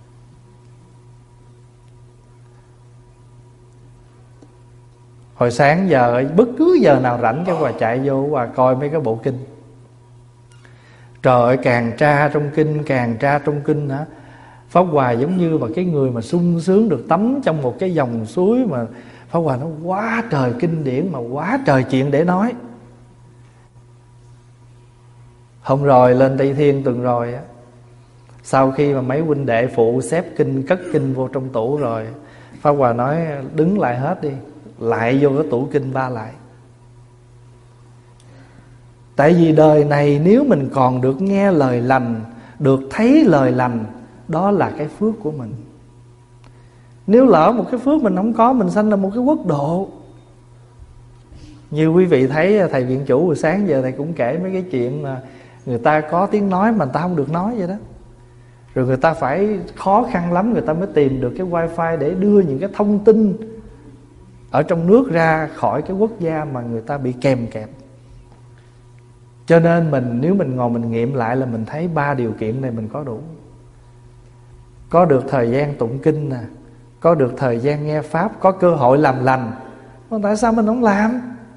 Hồi sáng giờ bất cứ giờ nào rảnh cho Hòa chạy vô Hòa coi mấy cái bộ kinh. Trời ơi, càng tra trong kinh, càng tra trong kinh hả, Pháp Hòa giống như là cái người mà sung sướng được tắm trong một cái dòng suối mà Pháp Hòa nó quá trời kinh điển, mà quá trời chuyện để nói. Hôm rồi lên Tây Thiên tuần rồi á, sau khi mà mấy huynh đệ phụ xếp kinh, cất kinh vô trong tủ rồi, Pháp Hòa nói đứng lại hết đi, lại vô cái tủ kinh ba lại. Tại vì đời này nếu mình còn được nghe lời lành, được thấy lời lành, đó là cái phước của mình. Nếu lỡ một cái phước mình không có, mình sanh ra một cái quốc độ. Như quý vị thấy thầy viện chủ hồi sáng giờ thầy cũng kể mấy cái chuyện mà người ta có tiếng nói mà người ta không được nói vậy đó. Rồi người ta phải khó khăn lắm người ta mới tìm được cái wifi để đưa những cái thông tin ở trong nước ra khỏi cái quốc gia mà người ta bị kèm kẹp. Cho nên mình nếu mình ngồi mình nghiệm lại là mình thấy ba điều kiện này mình có đủ. Có được thời gian tụng kinh nè, có được thời gian nghe Pháp, có cơ hội làm lành. Mà tại sao mình không làm?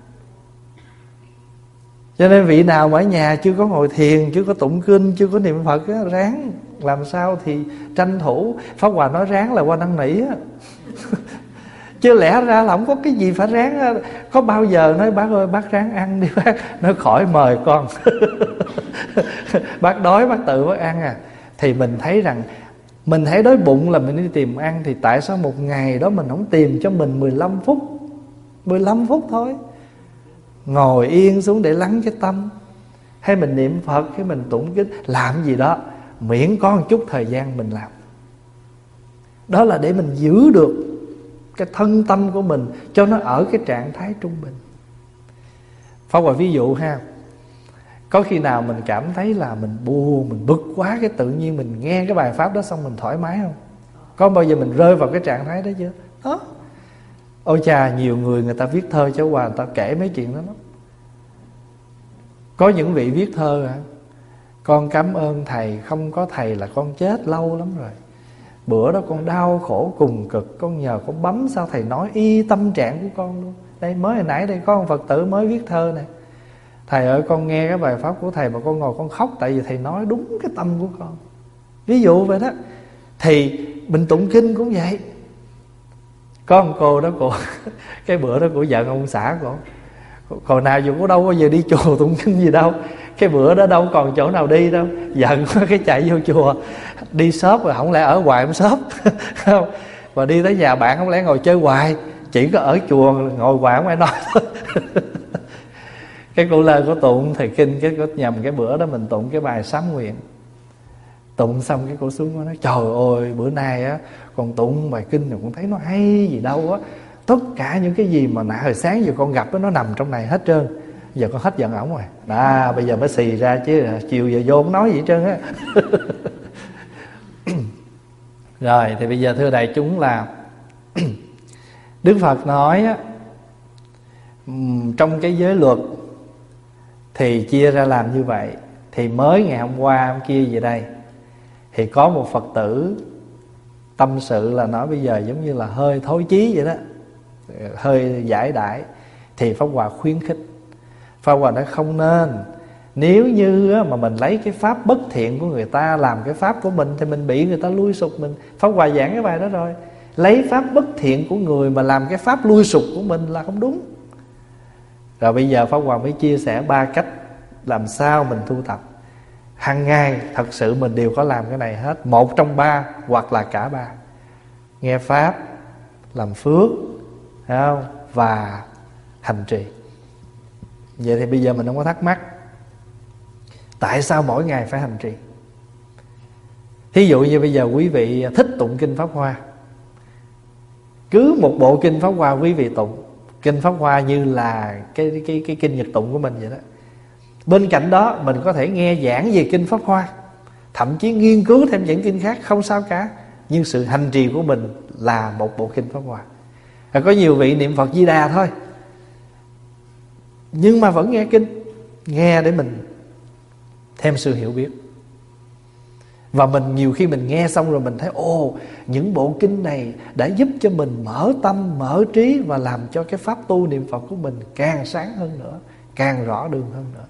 Cho nên vị nào mà ở nhà chưa có ngồi thiền, chưa có tụng kinh, chưa có niệm Phật á, ráng làm sao thì tranh thủ. Pháp Hòa nói ráng là qua năn nỉ á. Chứ lẽ ra là không có cái gì phải ráng á. Có bao giờ nói bác ơi bác ráng ăn đi bác, nó khỏi mời con. Bác đói bác tự bác ăn à. Thì mình thấy rằng mình thấy đói bụng là mình đi tìm ăn. Thì tại sao một ngày đó mình không tìm cho mình mười lăm phút, mười lăm phút thôi, ngồi yên xuống để lắng cái tâm, hay mình niệm Phật, hay mình tụng kinh, làm gì đó, miễn có một chút thời gian mình làm. Đó là để mình giữ được cái thân tâm của mình cho nó ở cái trạng thái trung bình. Pháp Hòa ví dụ ha, có khi nào mình cảm thấy là mình buồn, mình bực quá, cái tự nhiên mình nghe cái bài Pháp đó xong mình thoải mái không? Có bao giờ mình rơi vào cái trạng thái đó chưa? Đó. Ôi chà, nhiều người người ta viết thơ cho Hòa, người ta kể mấy chuyện đó lắm. Có những vị viết thơ hả, con cảm ơn thầy, không có thầy là con chết lâu lắm rồi. Bữa đó con đau khổ cùng cực, con nhờ con bấm sao thầy nói y tâm trạng của con luôn. Đây mới hồi nãy đây có một Phật tử mới viết thơ này: thầy ơi con nghe cái bài Pháp của thầy mà con ngồi con khóc, tại vì thầy nói đúng cái tâm của con. Ví dụ vậy đó. Thì mình tụng kinh cũng vậy. Có một cô đó cô cái bữa đó cô giận ông xã cô, hồi nào dù có đâu bao giờ đi chùa tụng kinh gì đâu. Cái bữa đó đâu còn chỗ nào đi đâu, giận quá cái chạy vô chùa. Đi shop rồi không lẽ ở hoài không shop. Không. Và đi tới nhà bạn không lẽ ngồi chơi hoài. Chỉ có ở chùa ngồi hoài không ai nói thôi. Cái cô lên có tụng thầy kinh, cái có nhầm cái bữa đó mình tụng cái bài sám nguyện. Tụng xong cái cô xuống nó nói: trời ơi bữa nay á con tụng bài kinh này con thấy nó hay gì đâu á. Tất cả những cái gì mà nãy hồi sáng giờ con gặp đó, nó nằm trong này hết trơn. Giờ con hết giận ổng rồi. À, bây giờ mới xì ra chứ chiều giờ vô không nói gì hết trơn á. Rồi thì bây giờ thưa đại chúng là Đức Phật nói á, trong cái giới luật thì chia ra làm như vậy. Thì mới ngày hôm qua hôm kia về đây thì có một Phật tử tâm sự là nói bây giờ giống như là hơi thối chí vậy đó, hơi giải đãi. Thì Pháp Hòa khuyến khích. Pháp Hòa nói không nên. Nếu như mà mình lấy cái pháp bất thiện của người ta làm cái pháp của mình thì mình bị người ta lui sụp mình. Pháp Hòa giảng cái bài đó rồi. Lấy pháp bất thiện của người mà làm cái pháp lui sụp của mình là không đúng. Rồi bây giờ Pháp Hòa mới chia sẻ ba cách làm sao mình tu tập. Hàng ngày thật sự mình đều có làm cái này hết. Một trong ba hoặc là cả ba. Nghe pháp, làm phước, thấy không? Và hành trì. Vậy thì bây giờ mình không có thắc mắc tại sao mỗi ngày phải hành trì. Thí dụ như bây giờ quý vị thích tụng kinh Pháp Hoa, cứ một bộ kinh Pháp Hoa quý vị tụng. Kinh Pháp Hoa như là cái, cái, cái kinh Nhật tụng của mình vậy đó. Bên cạnh đó mình có thể nghe giảng về kinh Pháp Hoa, thậm chí nghiên cứu thêm những kinh khác, không sao cả. Nhưng sự hành trì của mình là một bộ kinh Pháp Hoa. Và có nhiều vị niệm Phật Di Đà thôi, nhưng mà vẫn nghe kinh. Nghe để mình thêm sự hiểu biết. Và mình nhiều khi mình nghe xong rồi mình thấy ồ, những bộ kinh này đã giúp cho mình mở tâm, mở trí, và làm cho cái pháp tu niệm Phật của mình càng sáng hơn nữa, càng rõ đường hơn nữa.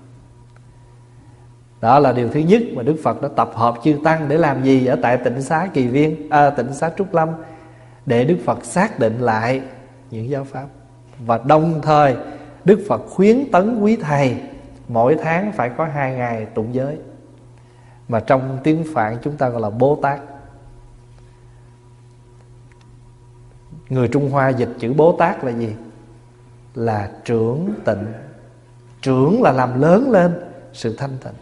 Đó là điều thứ nhất mà Đức Phật đã tập hợp chư tăng để làm gì ở tại Tịnh Xá Kỳ Viên, à, Tịnh Xá Trúc Lâm, để Đức Phật xác định lại những giáo pháp. Và đồng thời Đức Phật khuyến tấn quý thầy mỗi tháng phải có hai ngày tụng giới, mà trong tiếng Phạn chúng ta gọi là Bố Tát. Người Trung Hoa dịch chữ Bố Tát là gì? Là trưởng tịnh. Trưởng là làm lớn lên sự thanh tịnh.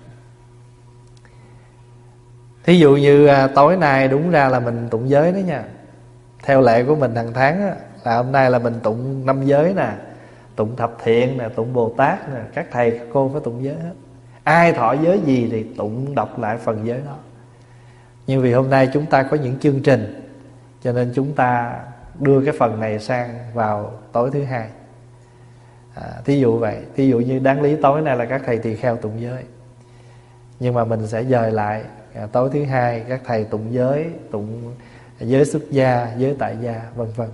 Thí dụ như à, tối nay đúng ra là mình tụng giới đó nha. Theo lệ của mình hàng tháng á, là hôm nay là mình tụng năm giới nè, tụng thập thiện nè, tụng Bồ Tát nè. Các thầy các cô phải tụng giới hết. Ai thọ giới gì thì tụng đọc lại phần giới đó. Nhưng vì hôm nay chúng ta có những chương trình, cho nên chúng ta đưa cái phần này sang vào tối thứ hai. à, Thí dụ vậy. Thí dụ như đáng lý tối nay là các thầy tỳ kheo tụng giới, nhưng mà mình sẽ dời lại à, tối thứ hai các thầy tụng giới, tụng giới xuất gia, giới tại gia, vân vân.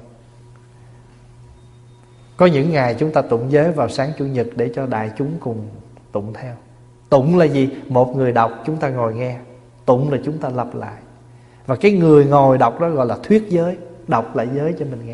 Có những ngày chúng ta tụng giới vào sáng Chủ nhật để cho đại chúng cùng tụng theo. Tụng là gì? Một người đọc, chúng ta ngồi nghe. Tụng là chúng ta lặp lại. Và cái người ngồi đọc đó gọi là thuyết giới, đọc lại giới cho mình nghe.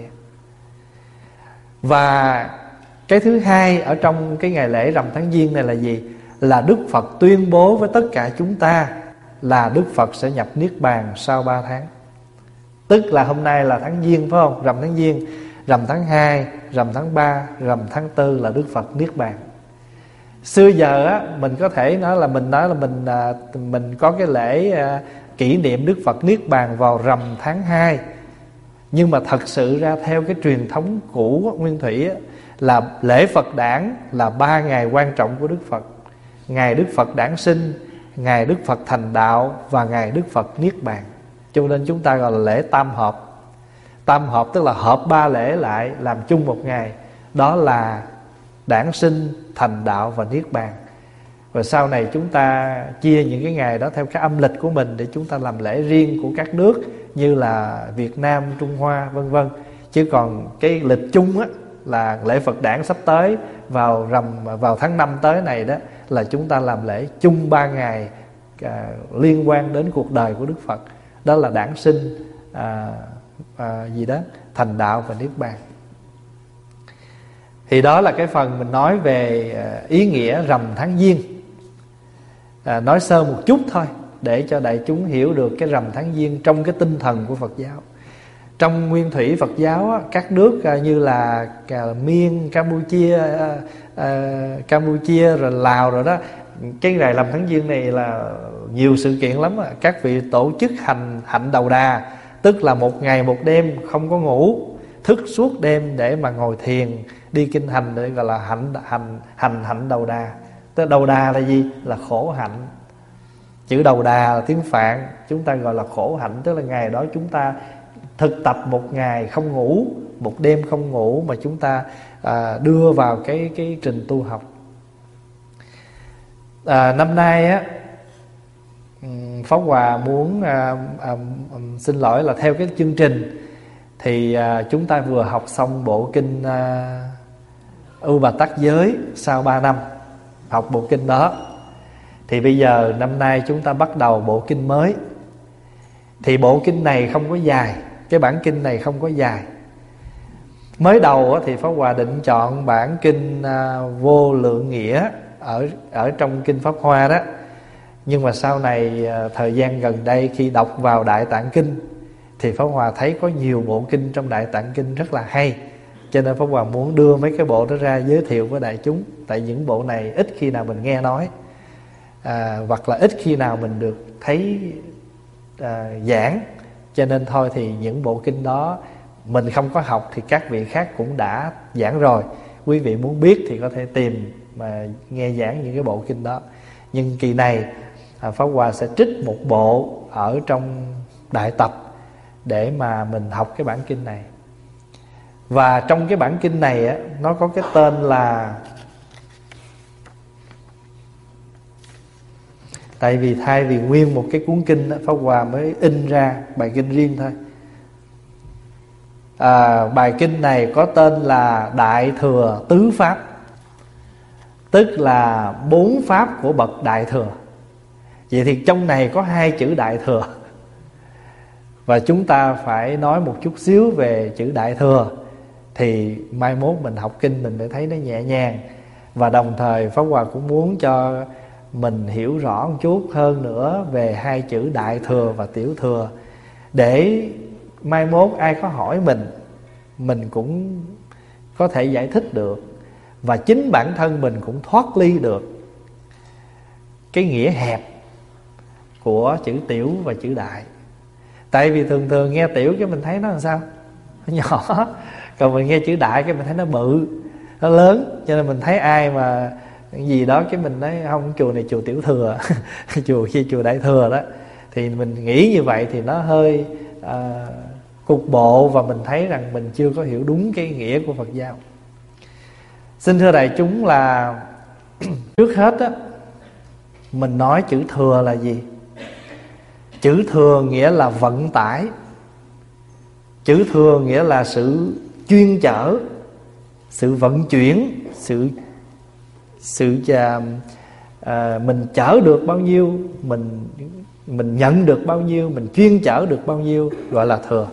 Và cái thứ hai ở trong cái ngày lễ rằm tháng Giêng này là gì? Là Đức Phật tuyên bố với tất cả chúng ta là Đức Phật sẽ nhập Niết Bàn sau ba tháng. Tức là hôm nay là tháng Giêng, phải không? Rằm tháng Giêng, rằm tháng hai, rằm tháng ba, rằm tháng tư là Đức Phật Niết Bàn. Xưa giờ á, mình có thể nói là mình nói là mình à, mình có cái lễ à, kỷ niệm Đức Phật Niết Bàn vào rằm tháng hai. Nhưng mà thật sự ra theo cái truyền thống cũ nguyên thủy á, là lễ Phật đản là ba ngày quan trọng của Đức Phật. Ngày Đức Phật đản sinh, ngày Đức Phật thành đạo và ngày Đức Phật Niết Bàn. Cho nên chúng ta gọi là lễ tam hợp. Tam hợp tức là hợp ba lễ lại làm chung một ngày. Đó là đản sinh, thành đạo và Niết Bàn. Và sau này chúng ta chia những cái ngày đó theo cái âm lịch của mình để chúng ta làm lễ riêng của các nước như là Việt Nam, Trung Hoa, vân vân. Chứ còn cái lịch chung á, là lễ Phật đản sắp tới vào rằm vào tháng năm tới này đó, là chúng ta làm lễ chung ba ngày à, liên quan đến cuộc đời của Đức Phật. Đó là đản sinh, à, à, gì đó, thành đạo và Niết Bàn. Thì đó là cái phần mình nói về ý nghĩa rằm tháng Giêng. à, Nói sơ một chút thôi để cho đại chúng hiểu được cái rằm tháng Giêng trong cái tinh thần của Phật giáo. Trong nguyên thủy Phật giáo, các nước như là Miên, Campuchia, Campuchia rồi Lào rồi đó, cái ngày rằm tháng Giêng này là nhiều sự kiện lắm. Các vị tổ chức hành hạnh đầu đà, tức là một ngày một đêm không có ngủ, thức suốt đêm để mà ngồi thiền, đi kinh hành, để gọi là hạnh hành hành hạnh đầu đà. Tức đầu đà là gì? Là khổ hạnh. Chữ đầu đà là tiếng Phạn, chúng ta gọi là khổ hạnh, tức là ngày đó chúng ta thực tập một ngày không ngủ, một đêm không ngủ, mà chúng ta à, đưa vào cái cái trình tu học. à, Năm nay á, Pháp Hòa muốn à, à, xin lỗi là theo cái chương trình thì à, chúng ta vừa học xong bộ kinh à, U Bà Tắc Giới sau ba năm học bộ kinh đó. Thì bây giờ năm nay chúng ta bắt đầu bộ kinh mới. Thì bộ kinh này không có dài, cái bản kinh này không có dài. Mới đầu thì Pháp Hòa định chọn bản kinh à, Vô Lượng Nghĩa ở ở trong kinh Pháp Hoa đó. Nhưng mà sau này à, thời gian gần đây khi đọc vào Đại Tạng Kinh thì Pháp Hòa thấy có nhiều bộ kinh trong Đại Tạng Kinh rất là hay. Cho nên Pháp Hòa muốn đưa mấy cái bộ đó ra giới thiệu với đại chúng. Tại những bộ này ít khi nào mình nghe nói, à, hoặc là ít khi nào mình được thấy à, giảng. Cho nên thôi thì những bộ kinh đó mình không có học thì các vị khác cũng đã giảng rồi. Quý vị muốn biết thì có thể tìm mà nghe giảng những cái bộ kinh đó. Nhưng kỳ này à, Pháp Hòa sẽ trích một bộ ở trong Đại Tập để mà mình học cái bản kinh này. Và trong cái bản kinh này á, nó có cái tên là, tại vì thay vì nguyên một cái cuốn kinh á, Pháp Hòa mới in ra bài kinh riêng thôi. à, Bài kinh này có tên là Đại Thừa Tứ Pháp, tức là bốn pháp của bậc Đại Thừa. Vậy thì trong này có hai chữ Đại Thừa, và chúng ta phải nói một chút xíu về chữ Đại Thừa thì mai mốt mình học kinh mình để thấy nó nhẹ nhàng. Và đồng thời Pháp Hòa cũng muốn cho mình hiểu rõ một chút hơn nữa về hai chữ Đại Thừa và Tiểu Thừa, để mai mốt ai có hỏi mình, mình cũng có thể giải thích được, và chính bản thân mình cũng thoát ly được cái nghĩa hẹp của chữ Tiểu và chữ Đại. Tại vì thường thường nghe Tiểu cái mình thấy nó làm sao? Nó nhỏ. Còn mình nghe chữ Đại cái mình thấy nó bự, nó lớn. Cho nên mình thấy ai mà cái gì đó cái mình nói không, chùa này chùa Tiểu Thừa chùa kia chùa Đại Thừa đó. Thì mình nghĩ như vậy thì nó hơi à, cục bộ, và mình thấy rằng mình chưa có hiểu đúng cái nghĩa của Phật giáo. Xin thưa đại chúng là trước hết á, mình nói chữ thừa là gì? Chữ thừa nghĩa là vận tải. Chữ thừa nghĩa là sự chuyên chở, sự vận chuyển, sự sự à, à, mình chở được bao nhiêu, mình mình nhận được bao nhiêu, mình chuyên chở được bao nhiêu, gọi là thừa.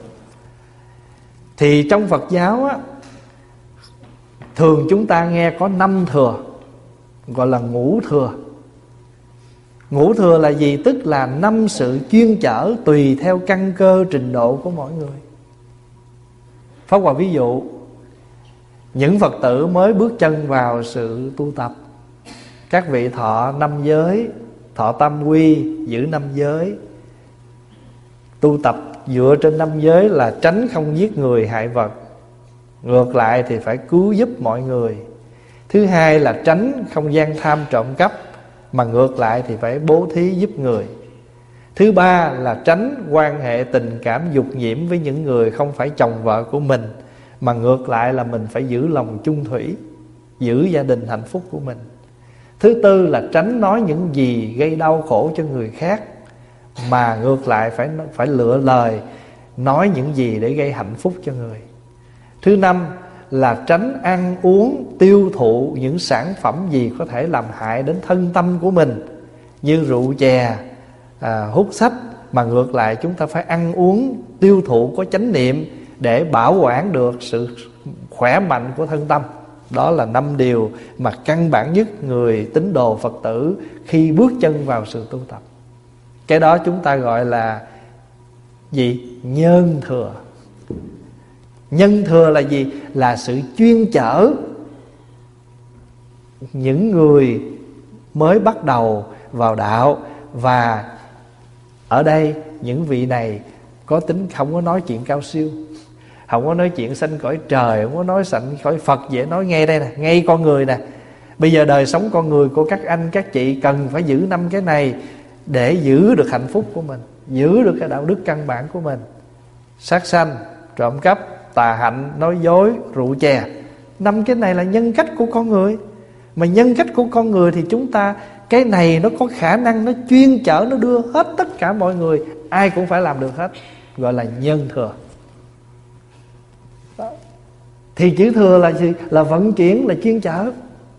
Thì trong Phật giáo á, thường chúng ta nghe có năm thừa, gọi là ngũ thừa. Ngũ thừa là gì? Tức là năm sự chuyên chở tùy theo căn cơ trình độ của mỗi người. Pháp Hòa ví dụ, những Phật tử mới bước chân vào sự tu tập, các vị thọ năm giới, thọ tam quy, giữ năm giới. Tu tập dựa trên năm giới là tránh không giết người hại vật, ngược lại thì phải cứu giúp mọi người. Thứ hai là tránh không gian tham trộm cắp, mà ngược lại thì phải bố thí giúp người. Thứ ba là tránh quan hệ tình cảm dục nhiễm với những người không phải chồng vợ của mình, mà ngược lại là mình phải giữ lòng chung thủy, giữ gia đình hạnh phúc của mình. Thứ tư là tránh nói những gì gây đau khổ cho người khác, mà ngược lại phải phải lựa lời nói những gì để gây hạnh phúc cho người. Thứ năm là tránh ăn uống tiêu thụ những sản phẩm gì có thể làm hại đến thân tâm của mình, như rượu chè, à, hút sách, mà ngược lại chúng ta phải ăn uống tiêu thụ có chánh niệm để bảo quản được sự khỏe mạnh của thân tâm. Đó là năm điều mà căn bản nhất người tín đồ Phật tử khi bước chân vào sự tu tập. Cái đó chúng ta gọi là gì? Nhân thừa. Nhân thừa là gì? Là sự chuyên chở những người mới bắt đầu vào đạo. Và ở đây những vị này có tính không có nói chuyện cao siêu, không có nói chuyện sanh cõi trời, không có nói sanh cõi Phật. Dễ nói ngay đây nè, ngay con người nè. Bây giờ đời sống con người của các anh các chị cần phải giữ năm cái này để giữ được hạnh phúc của mình, giữ được cái đạo đức căn bản của mình. Sát sanh, trộm cắp, tà hạnh, nói dối, rượu chè. Năm cái này là nhân cách của con người. Mà nhân cách của con người thì chúng ta cái này nó có khả năng nó chuyên chở, nó đưa hết tất cả mọi người, ai cũng phải làm được hết, gọi là nhân thừa. Đó. Thì chữ thừa là gì? Là vận chuyển, là chuyên chở.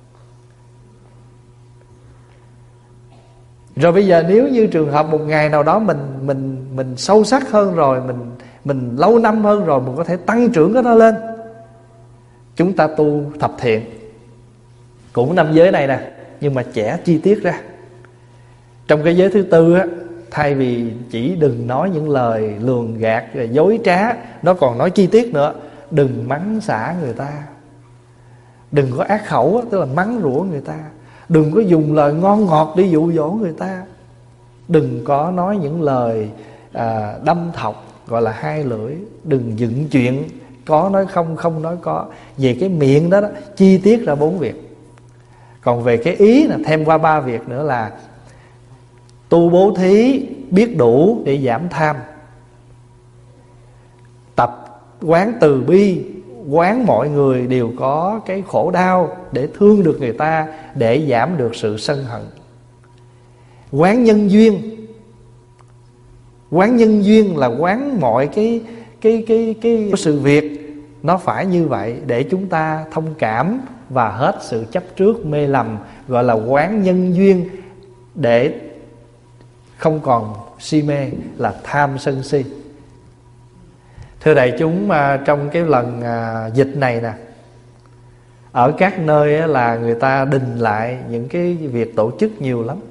Rồi bây giờ nếu như trường hợp một ngày nào đó mình mình mình sâu sắc hơn rồi, mình mình lâu năm hơn rồi, mình có thể tăng trưởng cái nó lên. Chúng ta tu thập thiện, cũng năm giới này nè, nhưng mà chẻ chi tiết ra. Trong cái giới thứ tư á, thay vì chỉ đừng nói những lời lường gạt, dối trá, nó còn nói chi tiết nữa. Đừng mắng xả người ta, đừng có ác khẩu á, tức là mắng rủa người ta. Đừng có dùng lời ngon ngọt đi dụ dỗ người ta. Đừng có nói những lời à, đâm thọc, gọi là hai lưỡi. Đừng dựng chuyện, có nói không, không nói có. Về cái miệng đó, đó chi tiết ra bốn việc. Còn về cái ý là thêm qua ba việc nữa là tu bố thí biết đủ để giảm tham, tập quán từ bi, quán mọi người đều có cái khổ đau để thương được người ta, để giảm được sự sân hận. Quán nhân duyên. Quán nhân duyên là quán mọi cái cái cái cái, cái sự việc nó phải như vậy, để chúng ta thông cảm và hết sự chấp trước mê lầm, gọi là quán nhân duyên, để không còn si mê là tham sân si. Thưa đại chúng, trong cái lần dịch này nè, ở các nơi là người ta đình lại những cái việc tổ chức nhiều lắm.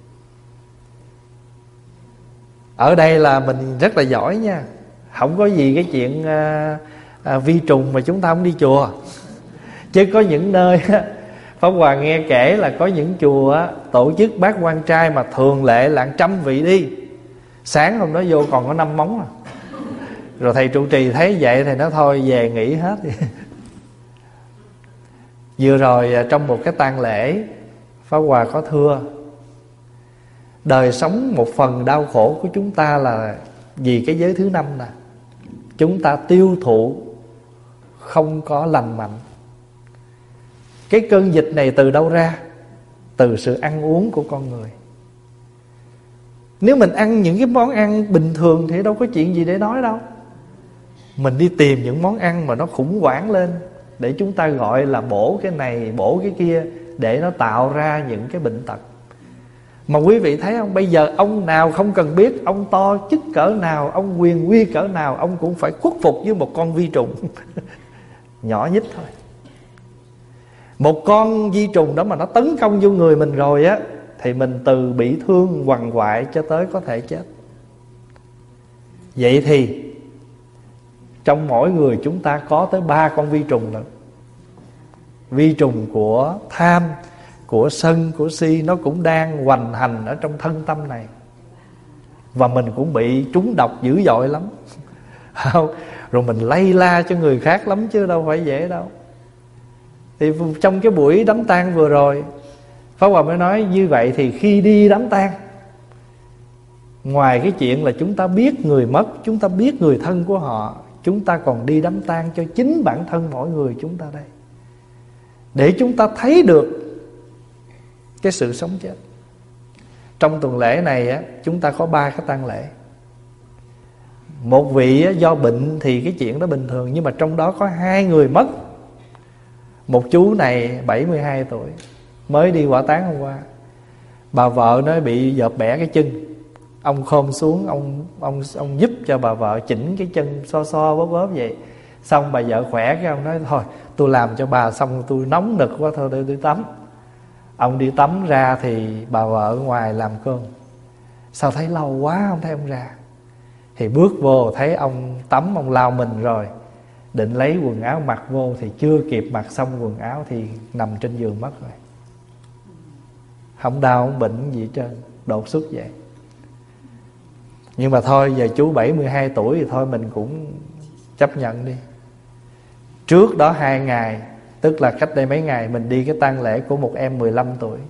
Ở đây là mình rất là giỏi nha, không có gì cái chuyện à, à, vi trùng mà chúng ta không đi chùa. Chứ có những nơi Pháp Hòa nghe kể là có những chùa tổ chức bát quan trai mà thường lệ là trăm vị đi. Sáng hôm đó vô còn có năm móng à. Rồi thầy trụ trì thấy vậy thì nói thôi về nghỉ hết. Vừa rồi trong một cái tang lễ, Pháp Hòa có thưa, đời sống một phần đau khổ của chúng ta là vì cái giới thứ năm nè. Chúng ta tiêu thụ không có lành mạnh. Cái cơn dịch này từ đâu ra? Từ sự ăn uống của con người. Nếu mình ăn những cái món ăn bình thường thì đâu có chuyện gì để nói đâu. Mình đi tìm những món ăn mà nó khủng hoảng lên, để chúng ta gọi là bổ cái này, bổ cái kia, để nó tạo ra những cái bệnh tật. Mà quý vị thấy không, bây giờ ông nào không cần biết, ông to chức cỡ nào, ông quyền uy cỡ nào, ông cũng phải khuất phục với một con vi trùng nhỏ nhất thôi. Một con vi trùng đó mà nó tấn công vô người mình rồi á, thì mình từ bị thương quằn quại cho tới có thể chết. Vậy thì trong mỗi người chúng ta có tới ba con vi trùng nữa. Vi trùng của tham, của sân, của si, nó cũng đang hoành hành ở trong thân tâm này. Và mình cũng bị trúng độc dữ dội lắm. Rồi mình lây la cho người khác lắm, chứ đâu phải dễ đâu. Thì trong cái buổi đám tang vừa rồi, Pháp Hòa mới nói như vậy thì khi đi đám tang, ngoài cái chuyện là chúng ta biết người mất, chúng ta biết người thân của họ, chúng ta còn đi đám tang cho chính bản thân mỗi người chúng ta đây, để chúng ta thấy được cái sự sống chết. Trong tuần lễ này á, chúng ta có ba cái tang lễ. Một vị á, do bệnh thì cái chuyện đó bình thường, nhưng mà trong đó có hai người mất. Một chú này bảy mươi hai tuổi, mới đi hỏa táng hôm qua. Bà vợ nó bị dợp bẻ cái chân. Ông khom xuống, ông ông ông giúp cho bà vợ chỉnh cái chân so so bóp bóp vậy. Xong bà vợ khỏe, cái ông nói thôi tôi làm cho bà xong, tôi nóng nực quá, thôi để tôi tắm. Ông đi tắm ra thì bà vợ ở ngoài làm cơm. Sao thấy lâu quá không thấy ông ra. Thì bước vô thấy ông tắm, ông lau mình rồi, định lấy quần áo mặc vô thì chưa kịp mặc xong quần áo thì nằm trên giường mất rồi. Không đau không bệnh gì hết trơn, đột xuất vậy. Nhưng mà thôi, giờ chú bảy mươi hai tuổi thì thôi mình cũng chấp nhận đi. Trước đó hai ngày, tức là cách đây mấy ngày, mình đi cái tang lễ của một em mười lăm tuổi.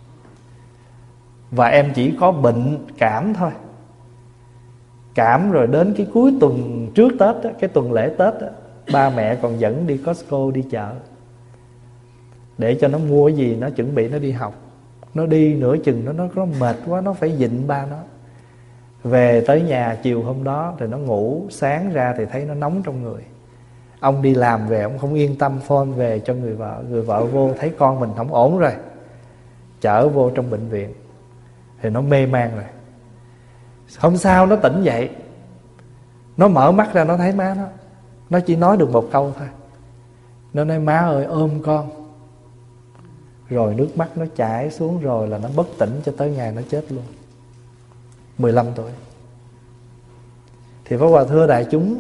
Và em chỉ có bệnh cảm thôi. Cảm rồi đến cái cuối tuần trước Tết đó, cái tuần lễ Tết đó, ba mẹ còn dẫn đi Costco, đi chợ, để cho nó mua cái gì nó chuẩn bị nó đi học. Nó đi nửa chừng nó nó nó mệt quá, nó phải vịn ba nó. Về tới nhà chiều hôm đó thì nó ngủ, sáng ra thì thấy nó nóng trong người. Ông đi làm về ông không yên tâm, phone về cho người vợ. Người vợ vô thấy con mình không ổn rồi, chở vô trong bệnh viện. Thì nó mê man rồi. Hôm sau nó tỉnh dậy, nó mở mắt ra nó thấy má nó. Nó chỉ nói được một câu thôi. Nó nói má ơi ôm con. Rồi nước mắt nó chảy xuống, rồi là nó bất tỉnh cho tới ngày nó chết luôn. mười lăm tuổi. Thì Pháp Hòa thưa đại chúng,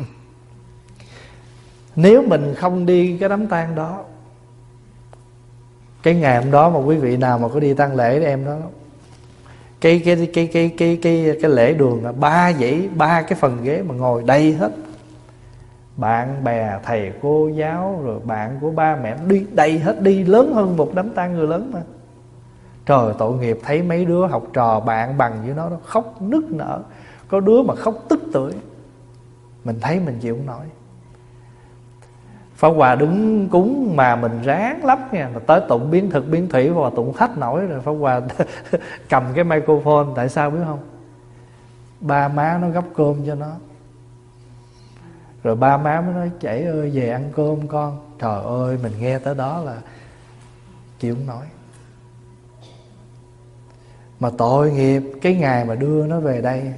nếu mình không đi cái đám tang đó, cái ngày hôm đó mà quý vị nào mà có đi tang lễ em đó, cái cái cái cái cái cái cái, cái lễ đường là ba dãy, ba cái phần ghế mà ngồi đầy hết. Bạn bè, thầy cô giáo, rồi bạn của ba mẹ đi đầy hết, đi lớn hơn một đám tang người lớn mà. Trời tội nghiệp, thấy mấy đứa học trò bạn bằng với nó, nó khóc nức nở. Có đứa mà khóc tức tưởi. Mình thấy mình chịu không nổi. Pháp Hòa đứng cúng mà mình ráng lắm nha. Tới tụng biến thực biến thủy và tụng hết nổi rồi. Pháp Hòa cầm cái microphone. Tại sao biết không? Ba má nó gấp cơm cho nó. Rồi ba má mới nói chảy ơi về ăn cơm con. Trời ơi mình nghe tới đó là chịu không nổi. Mà tội nghiệp, cái ngày mà đưa nó về đây,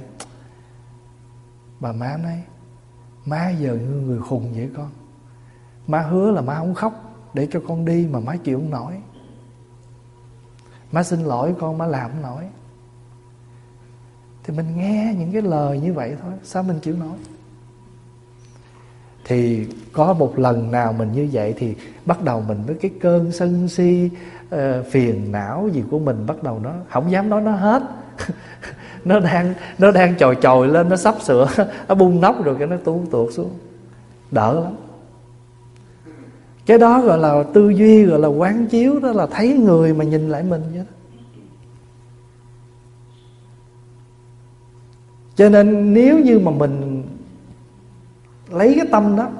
bà má nói má giờ như người khùng vậy con. Má hứa là má không khóc để cho con đi mà má chịu không nổi. Má xin lỗi con, má làm không nổi. Thì mình nghe những cái lời như vậy thôi, sao mình chịu nổi? Thì có một lần nào mình như vậy thì bắt đầu mình với cái cơn sân si, uh, phiền não gì của mình bắt đầu nó không dám nói nó hết. Nó đang nó đang chồi chồi lên, nó sắp sửa nó bung nóc rồi cái nó tuốt tuột xuống. Đỡ lắm. Cái đó gọi là tư duy, gọi là quán chiếu, đó là thấy người mà nhìn lại mình vậy đó. Cho nên nếu như mà mình lấy cái tâm đó,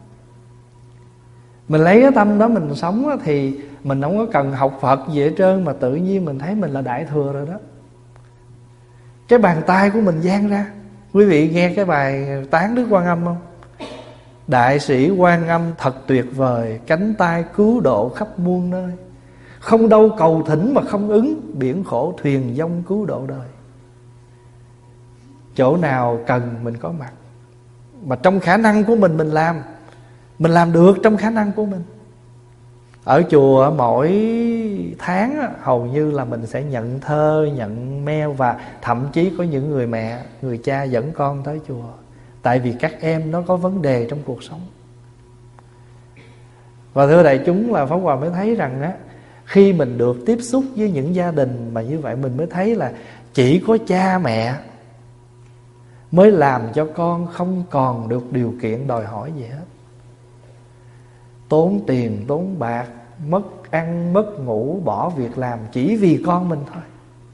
mình lấy cái tâm đó mình sống đó, thì mình không có cần học Phật gì hết trơn, mà tự nhiên mình thấy mình là đại thừa rồi đó. Cái bàn tay của mình dang ra. Quý vị nghe cái bài tán Đức Quan Âm không? Đại sĩ Quan Âm thật tuyệt vời, cánh tay cứu độ khắp muôn nơi. Không đâu cầu thỉnh mà không ứng, biển khổ thuyền vong cứu độ đời. Chỗ nào cần mình có mặt. Mà trong khả năng của mình mình làm. Mình làm được trong khả năng của mình. Ở chùa mỗi tháng hầu như là mình sẽ nhận thơ, nhận mail. Và thậm chí có những người mẹ, người cha dẫn con tới chùa. Tại vì các em nó có vấn đề trong cuộc sống. Và thưa đại chúng là Pháp Hòa mới thấy rằng á, khi mình được tiếp xúc với những gia đình mà như vậy, mình mới thấy là chỉ có cha mẹ mới làm cho con không còn được điều kiện đòi hỏi gì hết. Tốn tiền, tốn bạc, mất ăn, mất ngủ, bỏ việc làm chỉ vì con mình thôi.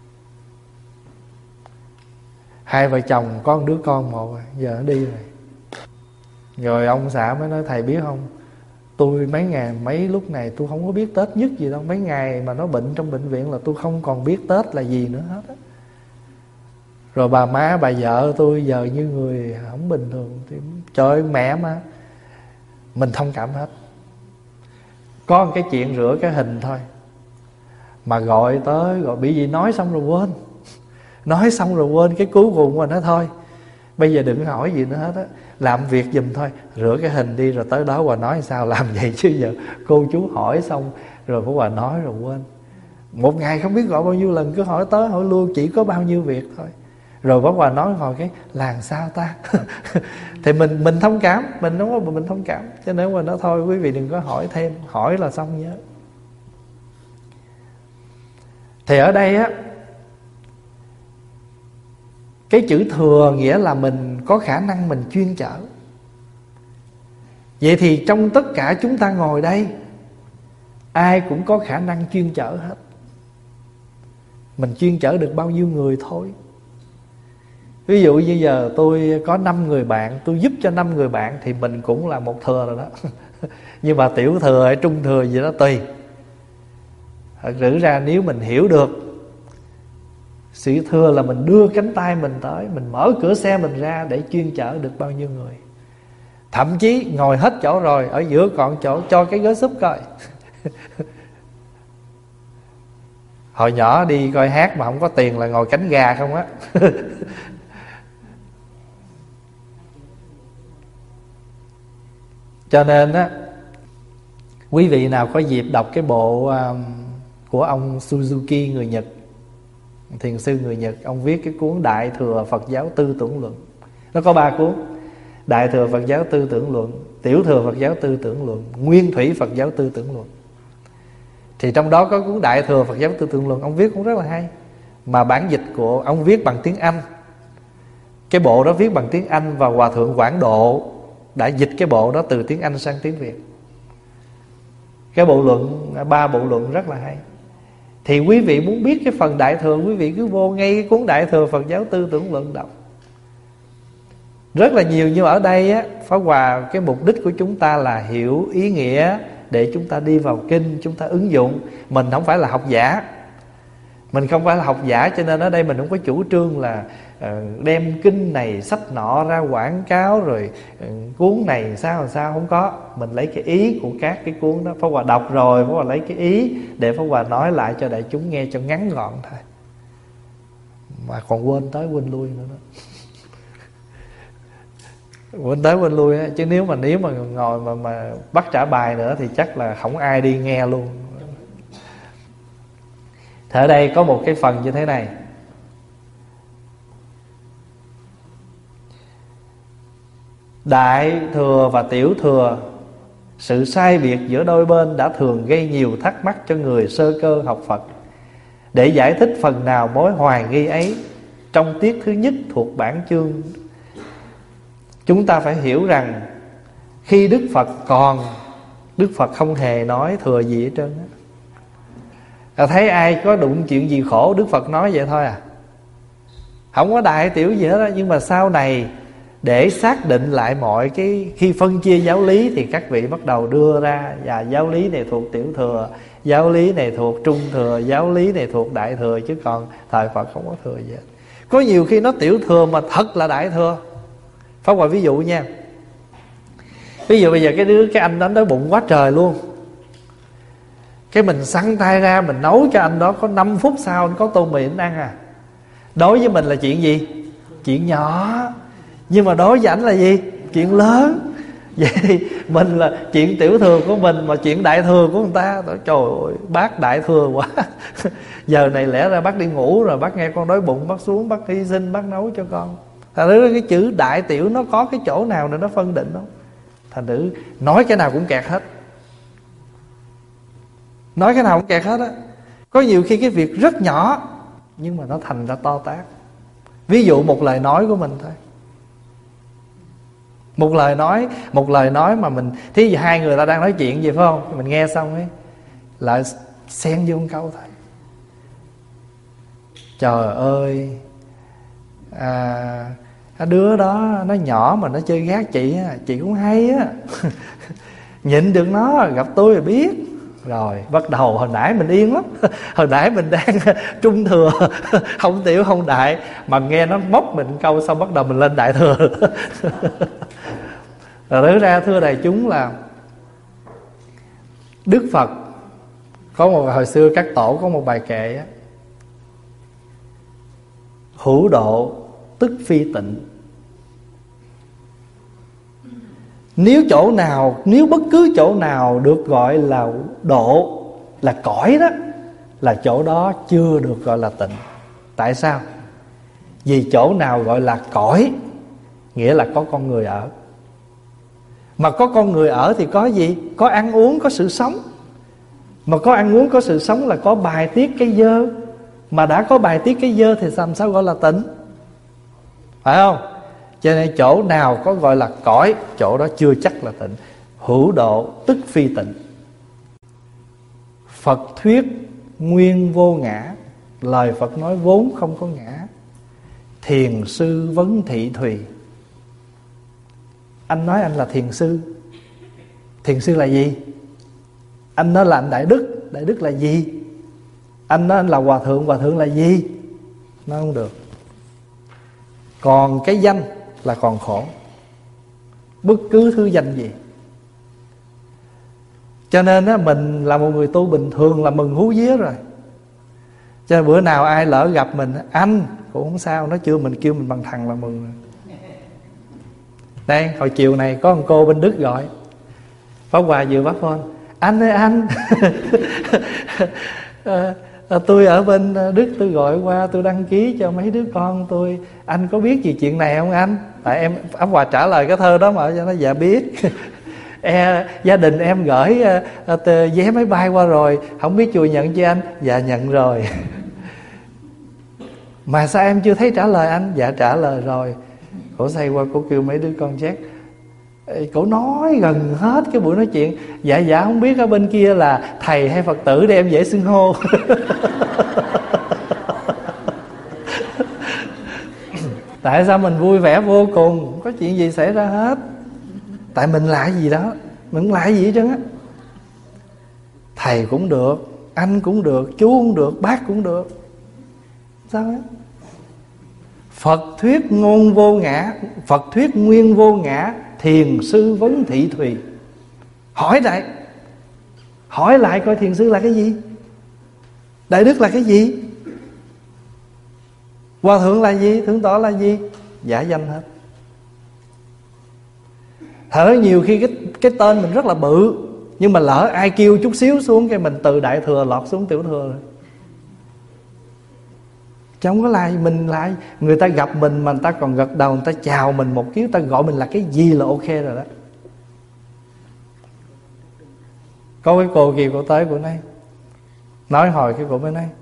Hai vợ chồng có một đứa con một, giờ nó đi rồi. Rồi ông xã mới nói thầy biết không, tôi mấy ngày mấy lúc này tôi không có biết Tết nhất gì đâu. Mấy ngày mà nó bệnh trong bệnh viện là tôi không còn biết Tết là gì nữa hết á. Rồi bà má, bà vợ tôi giờ như người không bình thường. Thì, trời ơi mẹ mà, mình thông cảm hết. Có một cái chuyện rửa cái hình thôi mà gọi tới, gọi bị gì nói xong rồi quên. Nói xong rồi quên, cái cuối cùng mà nói thôi bây giờ đừng hỏi gì nữa hết á, làm việc giùm thôi, rửa cái hình đi. Rồi tới đó Hòa nói sao làm vậy chứ giờ cô chú hỏi xong rồi Pháp Hòa nói rồi quên. Một ngày không biết gọi bao nhiêu lần, cứ hỏi tới hỏi lui, chỉ có bao nhiêu việc thôi. Rồi Pháp Hòa nói hồi cái làm sao ta. Thì mình mình thông cảm, mình đúng không, mình thông cảm. Cho nên Hòa nói thôi quý vị đừng có hỏi thêm, hỏi là xong nhớ. Thì ở đây á, cái chữ thừa nghĩa là mình có khả năng mình chuyên chở. Vậy thì trong tất cả chúng ta ngồi đây, ai cũng có khả năng chuyên chở hết. Mình chuyên chở được bao nhiêu người thôi. Ví dụ như giờ tôi có năm người bạn, tôi giúp cho năm người bạn thì mình cũng là một thừa rồi đó. Nhưng mà tiểu thừa hay trung thừa gì đó tùy. Thật sự ra nếu mình hiểu được sự thừa là mình đưa cánh tay mình tới, mình mở cửa xe mình ra để chuyên chở được bao nhiêu người. Thậm chí ngồi hết chỗ rồi, ở giữa còn chỗ cho cái ghế súp coi. Hồi nhỏ đi coi hát mà không có tiền là ngồi cánh gà không á. Cho nên á, quý vị nào có dịp đọc cái bộ um, của ông Suzuki người Nhật, thiền sư người Nhật, ông viết cái cuốn Đại Thừa Phật Giáo Tư Tưởng Luận. Nó có ba cuốn: Đại Thừa Phật Giáo Tư Tưởng Luận, Tiểu Thừa Phật Giáo Tư Tưởng Luận, Nguyên Thủy Phật Giáo Tư Tưởng Luận. Thì trong đó có cuốn Đại Thừa Phật Giáo Tư Tưởng Luận, ông viết cũng rất là hay. Mà bản dịch của ông viết bằng tiếng Anh. Cái bộ đó viết bằng tiếng Anh, và Hòa Thượng Quảng Độ đã dịch cái bộ đó từ tiếng Anh sang tiếng Việt. Cái bộ luận, ba bộ luận rất là hay. Thì quý vị muốn biết cái phần Đại Thừa, quý vị cứ vô ngay cái cuốn Đại Thừa Phật Giáo Tư Tưởng Luận đọc. Rất là nhiều. Như ở đây á, Pháp Hòa, cái mục đích của chúng ta là hiểu ý nghĩa để chúng ta đi vào kinh, chúng ta ứng dụng. Mình không phải là học giả, mình không phải là học giả, cho nên ở đây mình không có chủ trương là uh, đem kinh này sách nọ ra quảng cáo, rồi uh, cuốn này sao sao, không có. Mình lấy cái ý của các cái cuốn đó. Pháp Hòa đọc rồi, Pháp Hòa lấy cái ý để Pháp Hòa nói lại cho đại chúng nghe cho ngắn gọn thôi, mà còn quên tới quên lui nữa đó. Quên tới quên lui á. Chứ nếu mà nếu mà ngồi mà, mà bắt trả bài nữa thì chắc là không ai đi nghe luôn. Thì ở đây có một cái phần như thế này: Đại thừa và tiểu thừa, sự sai biệt giữa đôi bên đã thường gây nhiều thắc mắc cho người sơ cơ học Phật. Để giải thích phần nào mối hoài nghi ấy, trong tiết thứ nhất thuộc bản chương, chúng ta phải hiểu rằng khi Đức Phật còn, Đức Phật không hề nói thừa gì hết trơn á. À, thấy ai có đụng chuyện gì khổ, Đức Phật nói vậy thôi à, không có đại tiểu gì hết á. Nhưng mà sau này để xác định lại mọi cái, khi phân chia giáo lý thì các vị bắt đầu đưa ra, và giáo lý này thuộc tiểu thừa, giáo lý này thuộc trung thừa, giáo lý này thuộc đại thừa. Chứ còn thời Phật không có thừa gì hết. Có nhiều khi nó tiểu thừa mà thật là đại thừa. Pháp Hòa ví dụ nha. Ví dụ bây giờ cái đứa cái anh đó đói bụng quá trời luôn, cái mình xăng tay ra mình nấu cho anh đó, có năm phút sau anh có tô mì anh ăn à. Đối với mình là chuyện gì? Chuyện nhỏ. Nhưng mà đối với ảnh là gì? Chuyện lớn. Vậy thì mình là chuyện tiểu thừa của mình, mà chuyện đại thừa của người ta, trời ơi, bác đại thừa quá. Giờ này lẽ ra bác đi ngủ rồi, bác nghe con đói bụng, bác xuống bác hy sinh, bác nấu cho con. Thành thử cái chữ đại tiểu nó có cái chỗ nào để nó phân định không? Thành thử nói cái nào cũng kẹt hết. Nói cái nào cũng kẹt hết á. Có nhiều khi cái việc rất nhỏ nhưng mà nó thành ra to tát. Ví dụ một lời nói của mình thôi. Một lời nói, một lời nói mà mình, thí dụ hai người ta đang nói chuyện gì phải không? Mình nghe xong ấy, lại xen vô một câu thôi. Trời ơi, à, cái đứa đó nó nhỏ mà nó chơi gác chị á, chị cũng hay á. Nhịn được nó, gặp tôi rồi biết. Rồi bắt đầu hồi nãy mình yên lắm. Hồi nãy mình đang trung thừa, không tiểu không đại, mà nghe nó móc mình câu xong bắt đầu mình lên đại thừa. Rồi nói ra thưa đại chúng là Đức Phật có một, hồi xưa các tổ có một bài kệ á: hữu độ tức phi tịnh. Nếu chỗ nào, nếu bất cứ chỗ nào được gọi là độ, là cõi đó, là chỗ đó chưa được gọi là tịnh. Tại sao? Vì chỗ nào gọi là cõi nghĩa là có con người ở. Mà có con người ở thì có gì? Có ăn uống, có sự sống. Mà có ăn uống, có sự sống là có bài tiết cái dơ. Mà đã có bài tiết cái dơ thì làm sao gọi là tịnh? Phải không? Cho nên chỗ nào có gọi là cõi, chỗ đó chưa chắc là tịnh. Hữu độ tức phi tịnh. Phật thuyết nguyên vô ngã. Lời Phật nói vốn không có ngã. Thiền sư vấn thị thùy. Anh nói anh là thiền sư. Thiền sư là gì? Anh nói là anh đại đức. Đại đức là gì? Anh nói anh là hòa thượng, hòa thượng là gì? Nó không được. Còn cái danh là còn khổ, bất cứ thứ danh gì. Cho nên á, mình là một người tu bình thường là mừng hú vía rồi. Cho nên bữa nào ai lỡ gặp mình, anh cũng không sao, nó chưa mình kêu mình bằng thằng là mừng rồi. Đây, hồi chiều này có một cô bên Đức gọi, Pháp Hòa vừa bắt phone: anh ơi anh, à, à, tôi ở bên Đức tôi gọi qua, tôi đăng ký cho mấy đứa con tôi, anh có biết gì chuyện này không anh? Tại em Pháp Hòa trả lời cái thơ đó mà cho nó dạ biết. E, gia đình em gửi à, à, vé máy bay qua rồi, không biết chùa nhận cho anh? Dạ nhận rồi. Mà sao em chưa thấy trả lời anh? Dạ trả lời rồi. Cổ xoay qua cổ kêu mấy đứa con check. Cổ nói gần hết cái buổi nói chuyện: dạ dạ không biết ở bên kia là thầy hay Phật tử để em dễ xưng hô. Tại sao mình vui vẻ vô cùng, không có chuyện gì xảy ra hết. Tại mình là gì đó, mình không là gì hết trơn á. Thầy cũng được, anh cũng được, chú cũng được, bác cũng được. Sao á? Phật thuyết ngôn vô ngã, Phật thuyết nguyên vô ngã, thiền sư vấn thị thùy. Hỏi lại, hỏi lại coi thiền sư là cái gì, đại đức là cái gì, hòa thượng là gì, thượng tọa là gì? Giả danh hết. Thở nhiều khi cái, cái tên mình rất là bự, nhưng mà lỡ ai kêu chút xíu xuống cái mình từ đại thừa lọt xuống tiểu thừa rồi. Chứ không có lai mình lại. Người ta gặp mình mà người ta còn gật đầu, người ta chào mình một kiếp, người ta gọi mình là cái gì là ok rồi đó. Có cái cô kia cô tới bữa nay, nói hồi cái cô mới nói: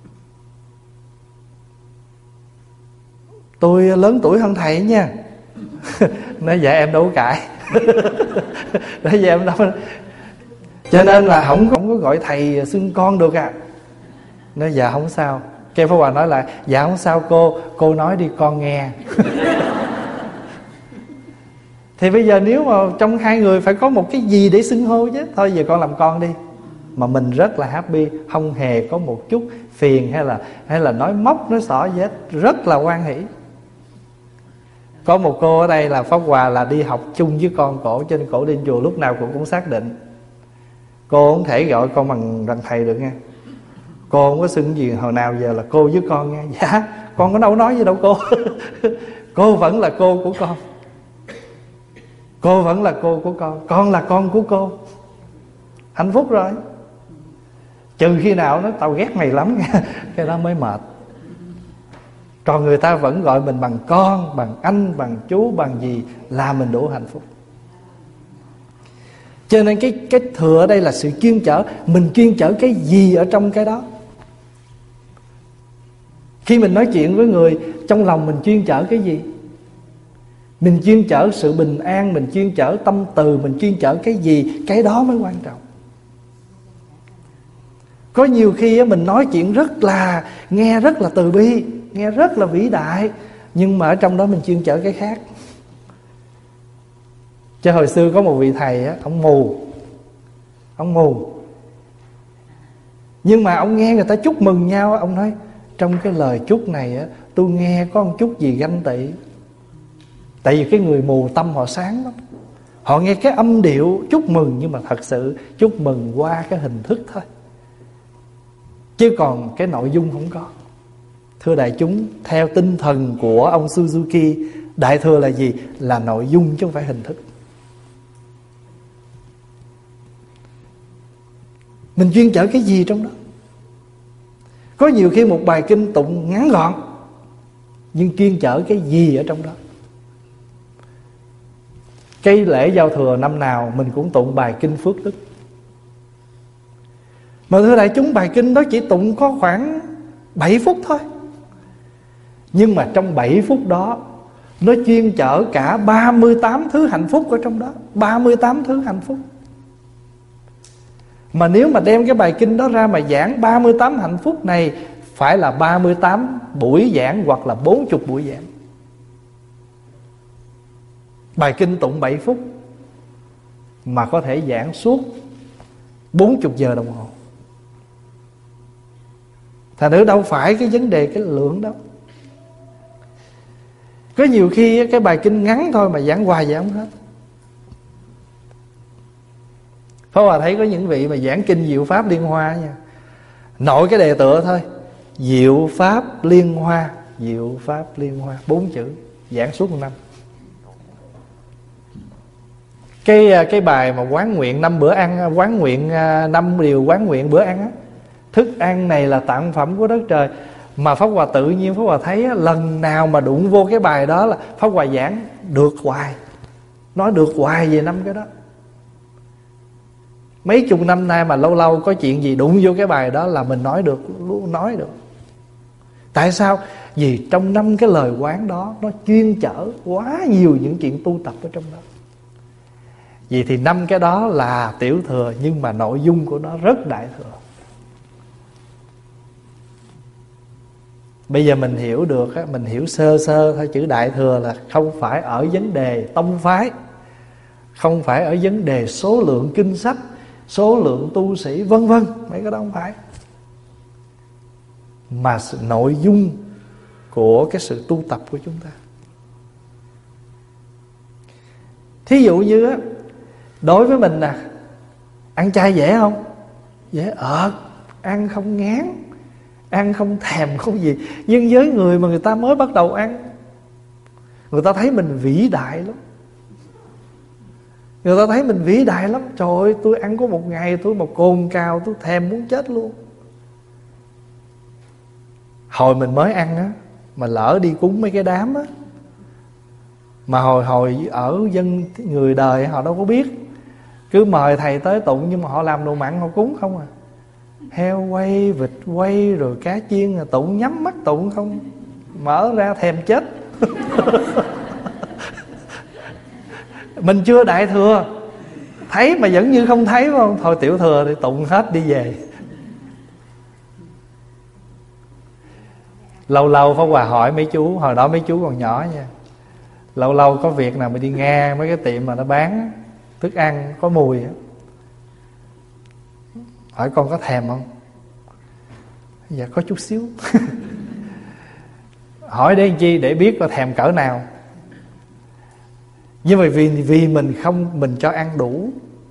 tôi lớn tuổi hơn thầy nha. Nói dạ em đâu có cãi. Nói dạ em đâu. Cho nên là không, không có gọi thầy xưng con được à. Nói dạ không sao. Cái Pháp Hòa nói lại: dạ không sao cô, cô nói đi con nghe. Thì bây giờ nếu mà trong hai người phải có một cái gì để xưng hô chứ. Thôi giờ con làm con đi. Mà mình rất là happy, không hề có một chút phiền hay là hay là nói móc nói xỏ gì hết, rất là hoan hỷ. Có một cô ở đây là Pháp Hòa là đi học chung với con cổ, cho nên cổ đi chùa lúc nào cô cũng xác định cô không thể gọi con bằng bằng thầy được nha. Cô không có xưng gì hồi nào giờ là cô với con nha. Dạ con có đâu nói gì đâu cô. Cô vẫn là cô của con, cô vẫn là cô của con, con là con của cô. Hạnh phúc rồi. Trừ khi nào nó tao ghét mày lắm nha, cái đó mới mệt. Còn người ta vẫn gọi mình bằng con, bằng anh, bằng chú, bằng gì là mình đủ hạnh phúc. Cho nên cái, cái thừa ở đây là sự chuyên chở. Mình chuyên chở cái gì ở trong cái đó. Khi mình nói chuyện với người, trong lòng mình chuyên chở cái gì? Mình chuyên chở sự bình an, mình chuyên chở tâm từ, mình chuyên chở cái gì? Cái đó mới quan trọng. Có nhiều khi mình nói chuyện rất là, nghe rất là từ bi, nghe rất là vĩ đại, nhưng mà ở trong đó mình chuyên chở cái khác. Chứ hồi xưa có một vị thầy á, ông mù, ông mù, nhưng mà ông nghe người ta chúc mừng nhau, ông nói trong cái lời chúc này á, tôi nghe có một chút gì ganh tị. Tại vì cái người mù tâm họ sáng lắm, họ nghe cái âm điệu chúc mừng, nhưng mà thật sự chúc mừng qua cái hình thức thôi, chứ còn cái nội dung không có. Thưa đại chúng, theo tinh thần của ông Suzuki, đại thừa là gì? Là nội dung chứ không phải hình thức. Mình chuyên chở cái gì trong đó? Có nhiều khi một bài kinh tụng ngắn gọn, nhưng chuyên chở cái gì ở trong đó? Cái lễ giao thừa năm nào mình cũng tụng bài kinh Phước Đức. Mà thưa đại chúng, bài kinh đó chỉ tụng có khoảng bảy phút thôi, nhưng mà trong bảy phút đó nó chuyên chở cả ba mươi tám thứ hạnh phúc ở trong đó. Ba mươi tám thứ hạnh phúc. Mà nếu mà đem cái bài kinh đó ra mà giảng ba mươi tám hạnh phúc này, phải là ba mươi tám buổi giảng hoặc là bốn mươi buổi giảng. Bài kinh tụng bảy phút mà có thể giảng suốt bốn mươi giờ đồng hồ. Thành nữ đâu phải cái vấn đề cái lượng đâu. Có nhiều khi cái bài kinh ngắn thôi mà giảng hoài giảng không hết. Pháp Hòa thấy có những vị mà giảng kinh Diệu Pháp Liên Hoa nha, nội cái đề tựa thôi, Diệu Pháp Liên Hoa, Diệu Pháp Liên Hoa, bốn chữ, giảng suốt một năm. Cái cái bài mà quán nguyện năm bữa ăn, quán nguyện năm điều quán nguyện bữa ăn á, thức ăn này là tặng phẩm của đất trời, mà Pháp Hòa tự nhiên Pháp Hòa thấy á, lần nào mà đụng vô cái bài đó là Pháp Hòa giảng được hoài, nói được hoài về năm cái đó. Mấy chục năm nay mà lâu lâu có chuyện gì đụng vô cái bài đó là mình nói được, luôn nói được. Tại sao? Vì trong năm cái lời quán đó nó chuyên chở quá nhiều những chuyện tu tập ở trong đó. Vì thì năm cái đó là tiểu thừa, nhưng mà nội dung của nó rất đại thừa. Bây giờ mình hiểu được, mình hiểu sơ sơ thôi, chữ đại thừa là không phải ở vấn đề tông phái, không phải ở vấn đề số lượng kinh sách, số lượng tu sĩ vân vân, mấy cái đó không phải, mà sự nội dung của cái sự tu tập của chúng ta. Thí dụ như á, đối với mình nè, ăn chay dễ không? Dễ ợt, ăn không ngán, ăn không thèm không gì. Nhưng với người mà người ta mới bắt đầu ăn, người ta thấy mình vĩ đại lắm. Người ta thấy mình vĩ đại lắm. Trời ơi, tôi ăn có một ngày tôi mà cồn cào, tôi thèm muốn chết luôn. Hồi mình mới ăn á, mà lỡ đi cúng mấy cái đám á, mà hồi hồi ở dân người đời họ đâu có biết, cứ mời thầy tới tụng, nhưng mà họ làm đồ mặn họ cúng không à. Heo quay, vịt quay, rồi cá chiên là tụng, nhắm mắt tụng không, mở ra thèm chết. Mình chưa đại thừa, thấy mà vẫn như không thấy, phải không? Thôi tiểu thừa thì tụng hết đi về. Lâu lâu Pháp Hòa hỏi mấy chú, hồi đó mấy chú còn nhỏ nha, lâu lâu có việc nào mà đi ngang mấy cái tiệm mà nó bán thức ăn có mùi á, hỏi con có thèm không? Dạ có chút xíu. Hỏi để làm chi? Để biết có thèm cỡ nào. Nhưng mà vì vì mình không, mình cho ăn đủ.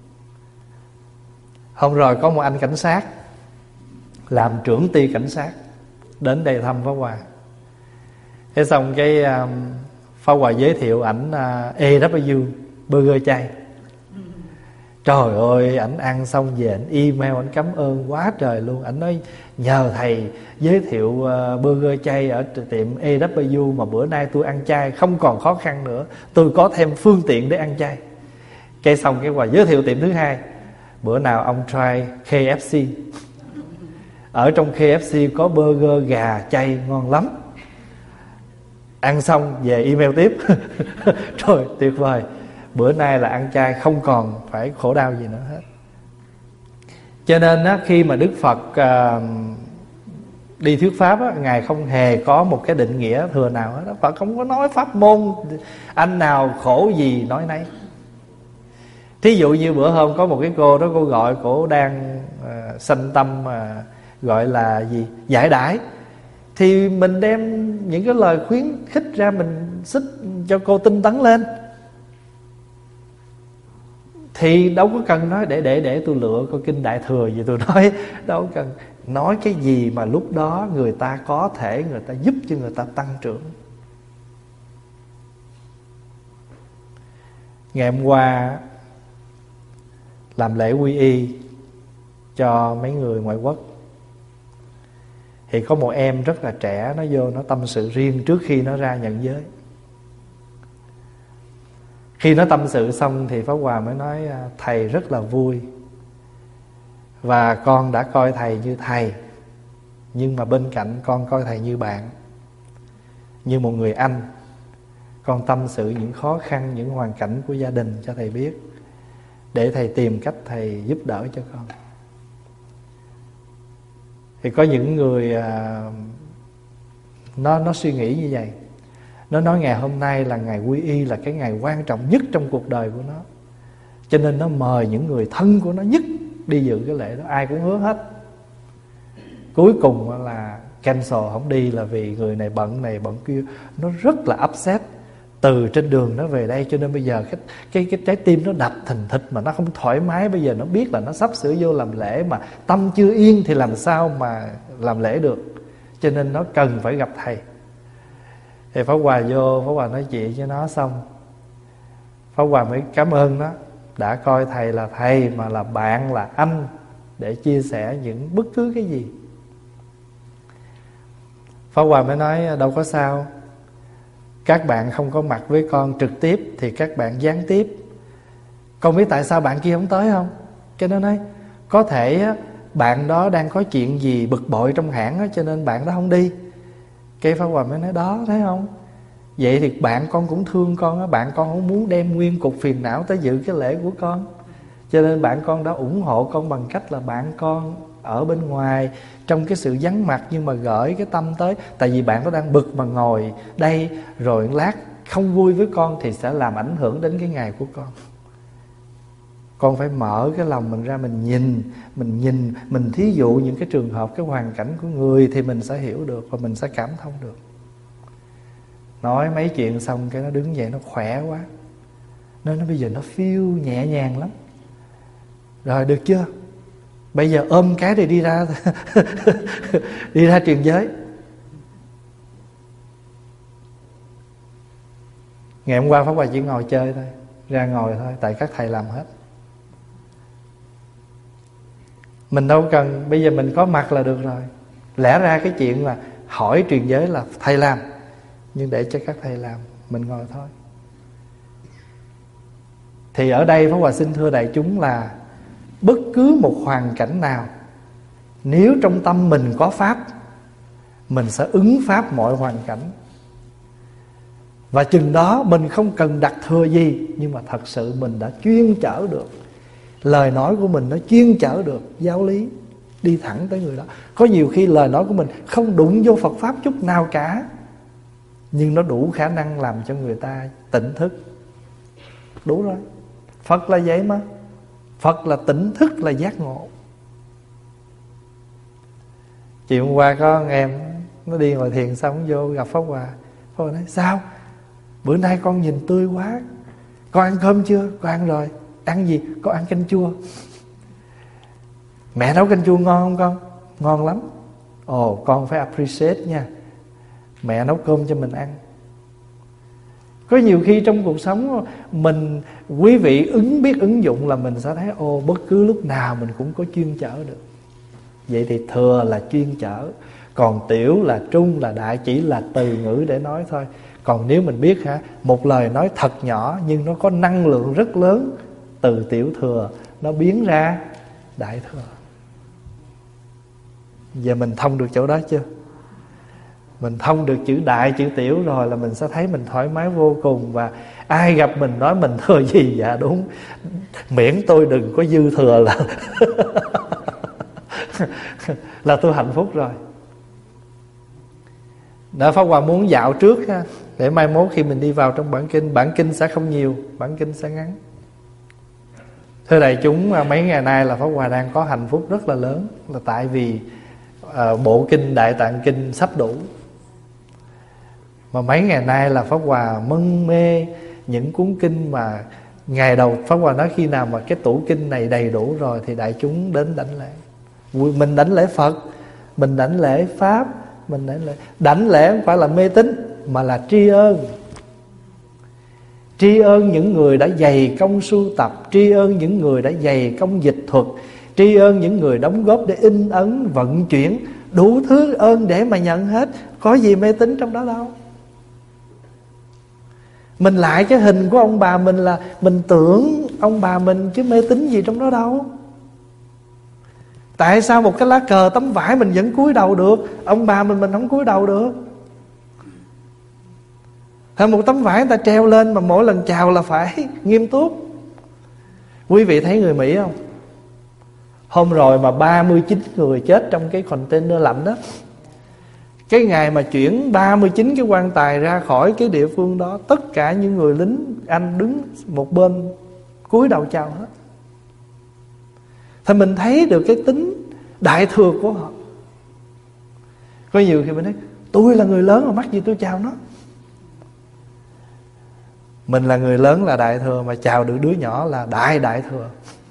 Hôm rồi có một anh cảnh sát làm trưởng ty cảnh sát đến đây thăm Pháp Hòa. Thế xong cái um, Pháp Hòa giới thiệu ảnh uh, A W burger chay. Trời ơi, ảnh ăn xong về ảnh email ảnh cảm ơn quá trời luôn. Ảnh nói nhờ thầy giới thiệu uh, burger chay ở tiệm A W mà bữa nay tôi ăn chay không còn khó khăn nữa, tôi có thêm phương tiện để ăn chay. Cái xong cái Hòa giới thiệu tiệm thứ hai, bữa nào ông try K F C. Ở trong K F C có burger gà chay ngon lắm. Ăn xong về email tiếp. Trời tuyệt vời, bữa nay là ăn chay không còn phải khổ đau gì nữa hết. Cho nên á, khi mà Đức Phật uh, đi thuyết pháp á, Ngài không hề có một cái định nghĩa thừa nào hết. Phật không có nói pháp môn anh nào khổ gì nói nấy. Thí dụ như bữa hôm có một cái cô đó, cô gọi cổ đang uh, sanh tâm uh, gọi là gì giải đãi, thì mình đem những cái lời khuyến khích ra, mình xích cho cô tinh tấn lên. Thì đâu có cần nói để để để tôi lựa coi kinh đại thừa gì tôi nói, đâu cần. Nói cái gì mà lúc đó người ta có thể, người ta giúp cho người ta tăng trưởng. Ngày hôm qua làm lễ quy y cho mấy người ngoại quốc, thì có một em rất là trẻ, nó vô nó tâm sự riêng trước khi nó ra nhận giới. Khi nó tâm sự xong thì Pháp Hòa mới nói thầy rất là vui, và con đã coi thầy như thầy, nhưng mà bên cạnh con coi thầy như bạn, như một người anh. Con tâm sự những khó khăn, những hoàn cảnh của gia đình cho thầy biết, để thầy tìm cách thầy giúp đỡ cho con. Thì có những người à, nó nó suy nghĩ như vậy. Nó nói ngày hôm nay là ngày quy y, là cái ngày quan trọng nhất trong cuộc đời của nó, cho nên nó mời những người thân của nó nhất đi dự cái lễ đó. Ai cũng hứa hết. Cuối cùng là cancel, không đi là vì người này bận này bận kia. Nó rất là upset. Từ trên đường nó về đây, cho nên bây giờ cái, cái, cái trái tim nó đập thình thịch mà nó không thoải mái. Bây giờ nó biết là nó sắp sửa vô làm lễ, mà tâm chưa yên thì làm sao mà làm lễ được. Cho nên nó cần phải gặp thầy. Thì Pháp Hòa vô, Pháp Hòa nói chuyện với nó xong, Pháp Hòa mới cảm ơn nó đã coi thầy là thầy mà là bạn, là anh, để chia sẻ những bất cứ cái gì. Pháp Hòa mới nói đâu có sao, các bạn không có mặt với con trực tiếp thì các bạn gián tiếp. Con biết tại sao bạn kia không tới không? Cái nó nói có thể bạn đó đang có chuyện gì bực bội trong hãng đó, cho nên bạn đó không đi. Cái Pháp Hòa mới nói đó, thấy không? Vậy thì bạn con cũng thương con á. Bạn con không muốn đem nguyên cục phiền não tới dự cái lễ của con, cho nên bạn con đã ủng hộ con bằng cách là bạn con ở bên ngoài trong cái sự vắng mặt, nhưng mà gửi cái tâm tới. Tại vì bạn nó đang bực mà ngồi đây rồi lát không vui với con thì sẽ làm ảnh hưởng đến cái ngày của con. Con phải mở cái lòng mình ra, mình nhìn, mình nhìn, mình thí dụ những cái trường hợp, cái hoàn cảnh của người thì mình sẽ hiểu được và mình sẽ cảm thông được. Nói mấy chuyện xong cái nó đứng dậy, nó khỏe quá. Nên nó bây giờ nó feel nhẹ nhàng lắm. Rồi được chưa? Bây giờ ôm cái để đi ra đi ra truyền giới. Ngày hôm qua Pháp Hòa chỉ ngồi chơi thôi, ra ngồi thôi, tại các thầy làm hết. Mình đâu cần, bây giờ mình có mặt là được rồi. Lẽ ra cái chuyện là hỏi truyền giới là thầy làm, nhưng để cho các thầy làm, mình ngồi thôi. Thì ở đây Pháp Hòa xin thưa đại chúng là bất cứ một hoàn cảnh nào, nếu trong tâm mình có Pháp, mình sẽ ứng Pháp mọi hoàn cảnh. Và chừng đó mình không cần đặt thừa gì, nhưng mà thật sự mình đã chuyên chở được. Lời nói của mình nó chuyên chở được giáo lý, đi thẳng tới người đó. Có nhiều khi lời nói của mình không đụng vô Phật Pháp chút nào cả, nhưng nó đủ khả năng làm cho người ta tỉnh thức. Đủ rồi. Phật là vậy mà. Phật là tỉnh thức, là giác ngộ. Chiều hôm qua có con em nó đi ngồi thiền xong vô gặp Pháp Hòa. Pháp Hòa nói sao? Bữa nay con nhìn tươi quá. Con ăn cơm chưa? Con ăn rồi. Ăn gì? Con ăn canh chua. Mẹ nấu canh chua ngon không con? Ngon lắm. Ồ, con phải appreciate nha. Mẹ nấu cơm cho mình ăn. Có nhiều khi trong cuộc sống mình, quý vị ứng biết ứng dụng là mình sẽ thấy ô, bất cứ lúc nào mình cũng có chuyên chở được. Vậy thì thừa là chuyên chở, còn tiểu là trung là đại, chỉ là từ ngữ để nói thôi. Còn nếu mình biết hả, một lời nói thật nhỏ nhưng nó có năng lượng rất lớn, từ tiểu thừa nó biến ra đại thừa. Giờ mình thông được chỗ đó chưa? Mình thông được chữ đại, chữ tiểu rồi là mình sẽ thấy mình thoải mái vô cùng. Và ai gặp mình nói mình thừa gì? Dạ đúng, miễn tôi đừng có dư thừa là là tôi hạnh phúc rồi. Đó, Pháp Hòa muốn dạo trước ha, để mai mốt khi mình đi vào trong bản kinh, bản kinh sẽ không nhiều, bản kinh sẽ ngắn. Thưa đại chúng, mấy ngày nay là Pháp Hòa đang có hạnh phúc rất là lớn, là tại vì uh, bộ kinh Đại Tạng Kinh sắp đủ. Mà mấy ngày nay là Pháp Hòa mân mê những cuốn kinh mà ngày đầu Pháp Hòa nói khi nào mà cái tủ kinh này đầy đủ rồi thì đại chúng đến đảnh lễ. Mình đảnh lễ Phật, mình đảnh lễ Pháp, mình đảnh lễ. Đảnh lễ không phải là mê tín mà là tri ân. Tri ân những người đã dày công sưu tập, tri ân những người đã dày công dịch thuật, tri ân những người đóng góp để in ấn, vận chuyển, đủ thứ ơn để mà nhận hết. Có gì mê tín trong đó đâu. Mình lại cái hình của ông bà mình là mình tưởng ông bà mình, chứ mê tín gì trong đó đâu. Tại sao một cái lá cờ tấm vải mình vẫn cúi đầu được, ông bà mình mình không cúi đầu được? Hay một tấm vải người ta treo lên mà mỗi lần chào là phải nghiêm túc. Quý vị thấy người Mỹ không? Hôm rồi mà ba mươi chín người chết trong cái container lạnh đó. Cái ngày mà chuyển ba mươi chín cái quan tài ra khỏi cái địa phương đó, tất cả những người lính Anh đứng một bên cúi đầu chào hết. Thì mình thấy được cái tính đại thừa của họ. Có nhiều khi mình nói tôi là người lớn mà mắc gì tôi chào nó. Mình là người lớn là đại thừa, mà chào được đứa nhỏ là đại đại thừa,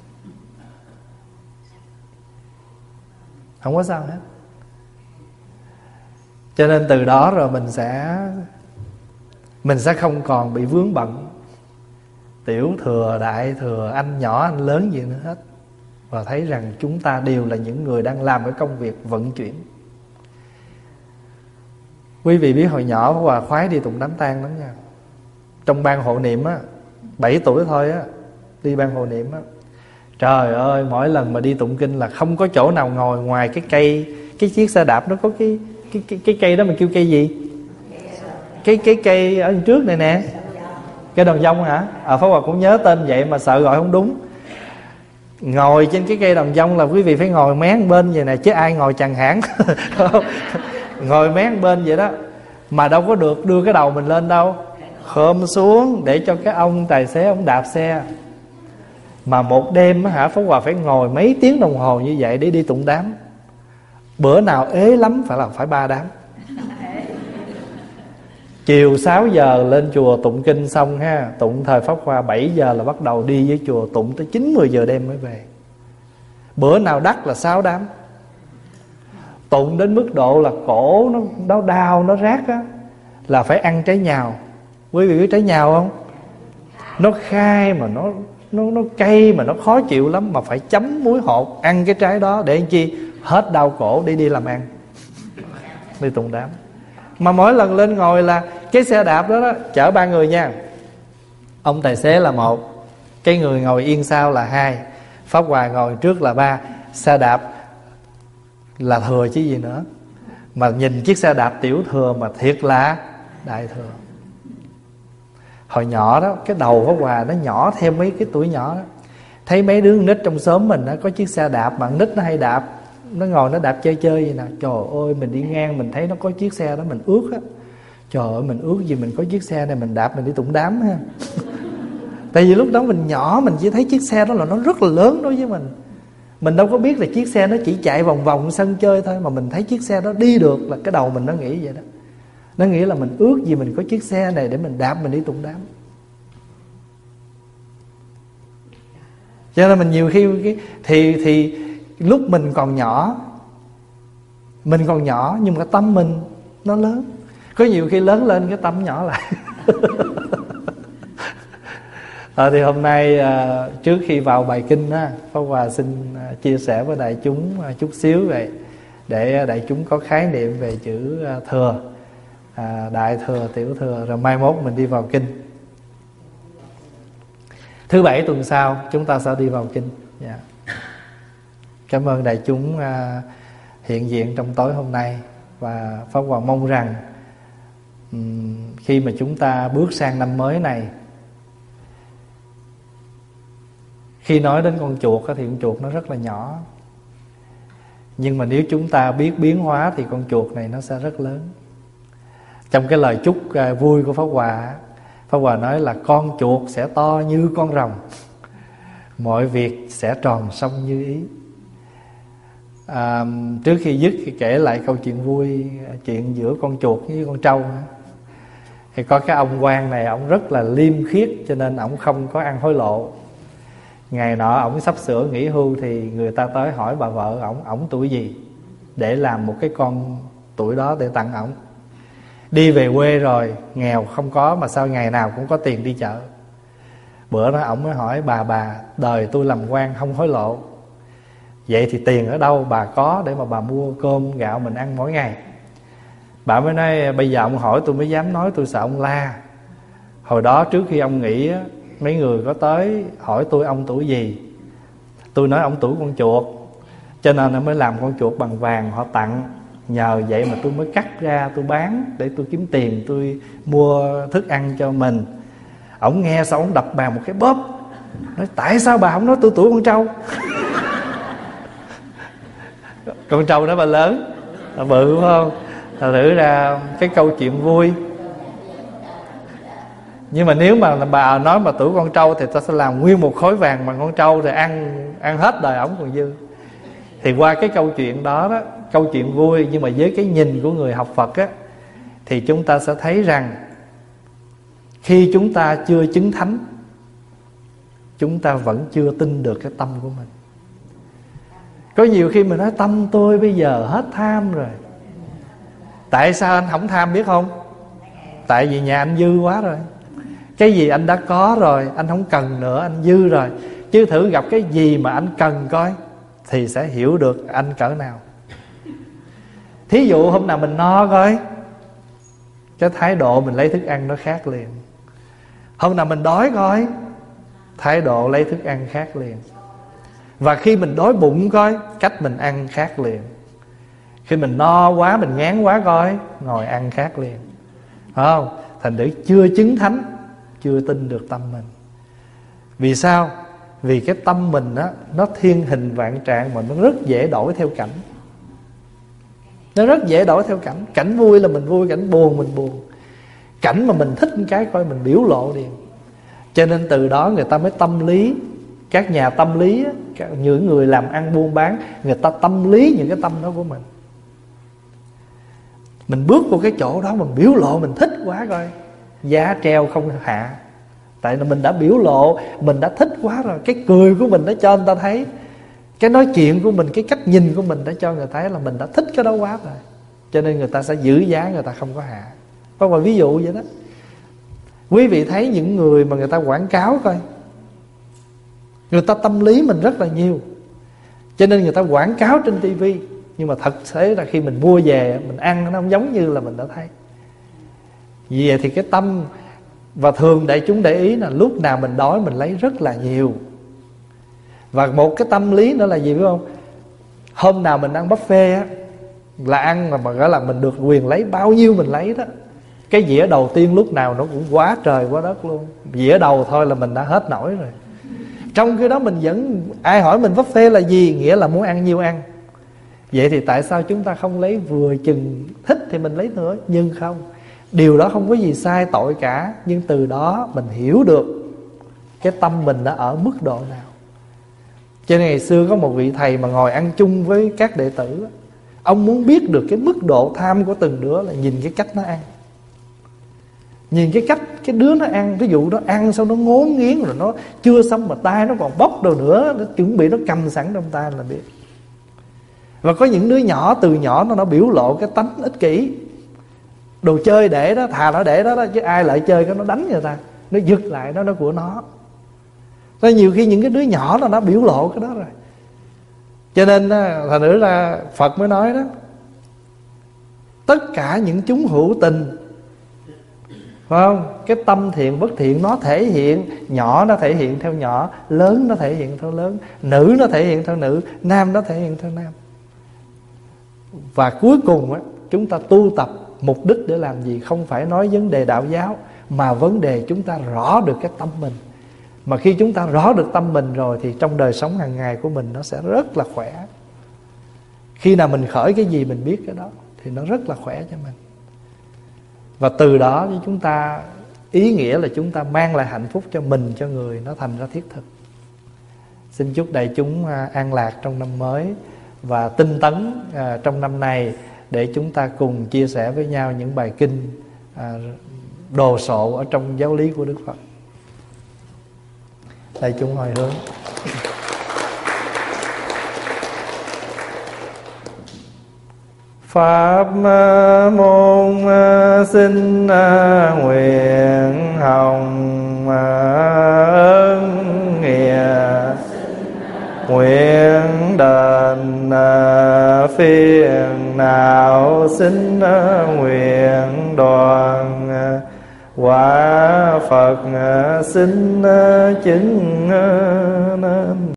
không có sao hết. Cho nên từ đó rồi mình sẽ Mình sẽ không còn bị vướng bận tiểu thừa, đại thừa, anh nhỏ, anh lớn gì nữa hết. Và thấy rằng chúng ta đều là những người đang làm cái công việc vận chuyển. Quý vị biết hồi nhỏ Pháp Hòa khoái đi tụng đám tang lắm nha. Trong ban hộ niệm á, bảy tuổi thôi á, đi ban hộ niệm á, trời ơi, mỗi lần mà đi tụng kinh là không có chỗ nào ngồi ngoài cái cây, cái chiếc xe đạp nó có cái cái cái, cái cây đó mình kêu cây gì? Cái cái cây ở trước này nè, cây đòn dông hả? À, Pháp Hòa cũng nhớ tên vậy mà sợ gọi không đúng. Ngồi trên cái cây đòn dông là quý vị phải ngồi mé bên vậy nè, chứ ai ngồi chằng hãng. Ngồi mé bên vậy đó, mà đâu có được đưa cái đầu mình lên đâu, khom xuống để cho cái ông tài xế ông đạp xe. Mà một đêm hả, Pháp Hòa phải ngồi mấy tiếng đồng hồ như vậy để đi tụng đám. Bữa nào ế lắm phải là phải ba đám. Chiều sáu giờ lên chùa tụng kinh xong ha, tụng thời Pháp Hoa bảy giờ là bắt đầu đi với chùa tụng tới chín mười giờ đêm mới về. Bữa nào đắt là sáu đám. Tụng đến mức độ là cổ nó, nó đau, nó rát á, là phải ăn trái nhào. Quý vị biết trái nhào không? Nó khai mà nó nó nó cay mà nó khó chịu lắm, mà phải chấm muối hột ăn cái trái đó để làm chi? Hết đau cổ để đi làm ăn, đi tụng đám. Mà mỗi lần lên ngồi là cái xe đạp đó, đó chở ba người nha. Ông tài xế là một, cái người ngồi yên sau là hai, Pháp Hòa ngồi trước là ba. Xe đạp là thừa chứ gì nữa. Mà nhìn chiếc xe đạp tiểu thừa mà thiệt là đại thừa. Hồi nhỏ đó, cái đầu Pháp Hòa nó nhỏ theo mấy cái tuổi nhỏ đó. Thấy mấy đứa nít trong xóm mình đó, có chiếc xe đạp mà nít nó hay đạp, nó ngồi nó đạp chơi chơi vậy nè. Trời ơi, mình đi ngang mình thấy nó có chiếc xe đó mình ước á. Trời ơi, mình ước gì mình có chiếc xe này mình đạp mình đi tụng đám ha. Tại vì lúc đó mình nhỏ, mình chỉ thấy chiếc xe đó là nó rất là lớn đối với mình. Mình đâu có biết là chiếc xe nó chỉ chạy vòng vòng sân chơi thôi, mà mình thấy chiếc xe đó đi được là cái đầu mình nó nghĩ vậy đó. Nó nghĩ là mình ước gì mình có chiếc xe này để mình đạp mình đi tụng đám. Cho nên mình nhiều khi thì thì lúc mình còn nhỏ, mình còn nhỏ nhưng mà tâm mình nó lớn. Có nhiều khi lớn lên cái tâm nhỏ lại. à, Thì hôm nay à, trước khi vào bài kinh á, Pháp Hòa xin à, chia sẻ với đại chúng à, chút xíu vậy, để đại chúng có khái niệm về chữ à, thừa, à, đại thừa, tiểu thừa, rồi mai mốt mình đi vào kinh. Thứ bảy tuần sau chúng ta sẽ đi vào kinh. Yeah. Cảm ơn đại chúng à, hiện diện trong tối hôm nay. Và Pháp Hòa mong rằng um, khi mà chúng ta bước sang năm mới này, khi nói đến con chuột thì con chuột nó rất là nhỏ, nhưng mà nếu chúng ta biết biến hóa thì con chuột này nó sẽ rất lớn. Trong cái lời chúc uh, vui của Pháp Hòa, Pháp Hòa nói là con chuột sẽ to như con rồng, mọi việc sẽ tròn song như ý. À, trước khi dứt thì kể lại câu chuyện vui, chuyện giữa con chuột với con trâu. Thì có cái ông quan này, ông rất là liêm khiết, cho nên ông không có ăn hối lộ. Ngày nọ ông sắp sửa nghỉ hưu thì người ta tới hỏi bà vợ ổng, ổng tuổi gì, để làm một cái con tuổi đó để tặng ổng. Đi về quê rồi, nghèo không có mà sao ngày nào cũng có tiền đi chợ. Bữa đó ổng mới hỏi bà, bà đời tôi làm quan không hối lộ, vậy thì tiền ở đâu bà có để mà bà mua cơm gạo mình ăn mỗi ngày? Bà mới nói bây giờ ông hỏi tôi mới dám nói, tôi sợ ông la. Hồi đó trước khi ông nghỉ, mấy người có tới hỏi tôi ông tuổi gì, tôi nói ông tuổi con chuột, cho nên nó mới làm con chuột bằng vàng họ tặng. Nhờ vậy mà tôi mới cắt ra tôi bán để tôi kiếm tiền, tôi mua thức ăn cho mình. Ổng nghe xong ổng đập bàn một cái bóp, nói tại sao bà không nói tôi tuổi con trâu? Con trâu nó bà lớn, bà bự phải không? Thật thử ra cái câu chuyện vui. Nhưng mà nếu mà bà nói mà tuổi con trâu thì ta sẽ làm nguyên một khối vàng bằng con trâu, rồi ăn ăn hết đời ổng còn dư. Thì qua cái câu chuyện đó đó câu chuyện vui, nhưng mà với cái nhìn của người học Phật á, thì chúng ta sẽ thấy rằng khi chúng ta chưa chứng thánh, chúng ta vẫn chưa tin được cái tâm của mình. Có nhiều khi mình nói tâm tôi bây giờ hết tham rồi. Tại sao anh không tham biết không? Tại vì nhà anh dư quá rồi. Cái gì anh đã có rồi, anh không cần nữa, anh dư rồi. Chứ thử gặp cái gì mà anh cần coi, thì sẽ hiểu được anh cỡ nào. Thí dụ hôm nào mình no coi, cái thái độ mình lấy thức ăn nó khác liền. Hôm nào mình đói coi, thái độ lấy thức ăn khác liền. Và khi mình đói bụng coi, cách mình ăn khác liền. Khi mình no quá, mình ngán quá coi, ngồi ăn khác liền. Phải không? Thành thử chưa chứng thánh, chưa tin được tâm mình. Vì sao? Vì cái tâm mình á, nó thiên hình vạn trạng, mà nó rất dễ đổi theo cảnh. Nó rất dễ đổi theo cảnh. Cảnh vui là mình vui, cảnh buồn mình buồn. Cảnh mà mình thích một cái coi mình biểu lộ liền. Cho nên từ đó người ta mới tâm lý. Các nhà tâm lý á, những người làm ăn buôn bán, người ta tâm lý những cái tâm đó của mình. Mình bước vào cái chỗ đó, mình biểu lộ mình thích quá coi, giá treo không hạ. Tại là mình đã biểu lộ, mình đã thích quá rồi. Cái cười của mình đã cho người ta thấy, cái nói chuyện của mình, cái cách nhìn của mình đã cho người ta thấy là mình đã thích cái đó quá rồi. Cho nên người ta sẽ giữ giá, người ta không có hạ. Có một ví dụ vậy đó. Quý vị thấy những người mà người ta quảng cáo coi, người ta tâm lý mình rất là nhiều, cho nên người ta quảng cáo trên tivi. Nhưng mà thật thế là khi mình mua về, mình ăn nó không giống như là mình đã thấy. Vì vậy thì cái tâm, và thường đại chúng để ý là lúc nào mình đói mình lấy rất là nhiều. Và một cái tâm lý nữa là gì biết không? Hôm nào mình ăn buffet á, là ăn mà, mà gọi là mình được quyền lấy bao nhiêu mình lấy đó. Cái dĩa đầu tiên lúc nào nó cũng quá trời quá đất luôn. Dĩa đầu thôi là mình đã hết nổi rồi. Trong khi đó mình vẫn, ai hỏi mình buffet là gì, nghĩa là muốn ăn nhiêu ăn. Vậy thì tại sao chúng ta không lấy vừa chừng thích thì mình lấy nữa? Nhưng không, điều đó không có gì sai tội cả. Nhưng từ đó mình hiểu được cái tâm mình đã ở mức độ nào. Cho nên ngày xưa có một vị thầy mà ngồi ăn chung với các đệ tử, ông muốn biết được cái mức độ tham của từng đứa là nhìn cái cách nó ăn. Nhìn cái cách cái đứa nó ăn, ví dụ nó ăn xong nó ngốn nghiến rồi, nó chưa xong mà tay nó còn bóc đâu nữa, nó chuẩn bị nó cầm sẵn trong tay là biết. Và có những đứa nhỏ từ nhỏ nó nó biểu lộ cái tánh ích kỷ. Đồ chơi để đó, thà nó để đó, đó chứ ai lại chơi cái nó đánh người ta, nó giật lại đó, nó của nó. Nên nhiều khi những cái đứa nhỏ nó đã biểu lộ cái đó rồi. Cho nên thành nữ là Phật mới nói đó, tất cả những chúng hữu tình, phải không? Cái tâm thiện bất thiện nó thể hiện, nhỏ nó thể hiện theo nhỏ, lớn nó thể hiện theo lớn, nữ nó thể hiện theo nữ, nam nó thể hiện theo nam. Và cuối cùng á, chúng ta tu tập mục đích để làm gì? Không phải nói vấn đề đạo giáo, mà vấn đề chúng ta rõ được cái tâm mình. Mà khi chúng ta rõ được tâm mình rồi thì trong đời sống hàng ngày của mình nó sẽ rất là khỏe. Khi nào mình khởi cái gì mình biết cái đó thì nó rất là khỏe cho mình. Và từ đó chúng ta, ý nghĩa là chúng ta mang lại hạnh phúc cho mình, cho người, nó thành ra thiết thực. Xin chúc đại chúng an lạc trong năm mới và tinh tấn trong năm này, để chúng ta cùng chia sẻ với nhau những bài kinh đồ sộ ở trong giáo lý của Đức Phật. Đại chúng hồi hướng. Pháp môn xin nguyện hồng ơn nghĩa, nguyện đền phiền não xin nguyện đoàn, quả Phật xin chứng nên.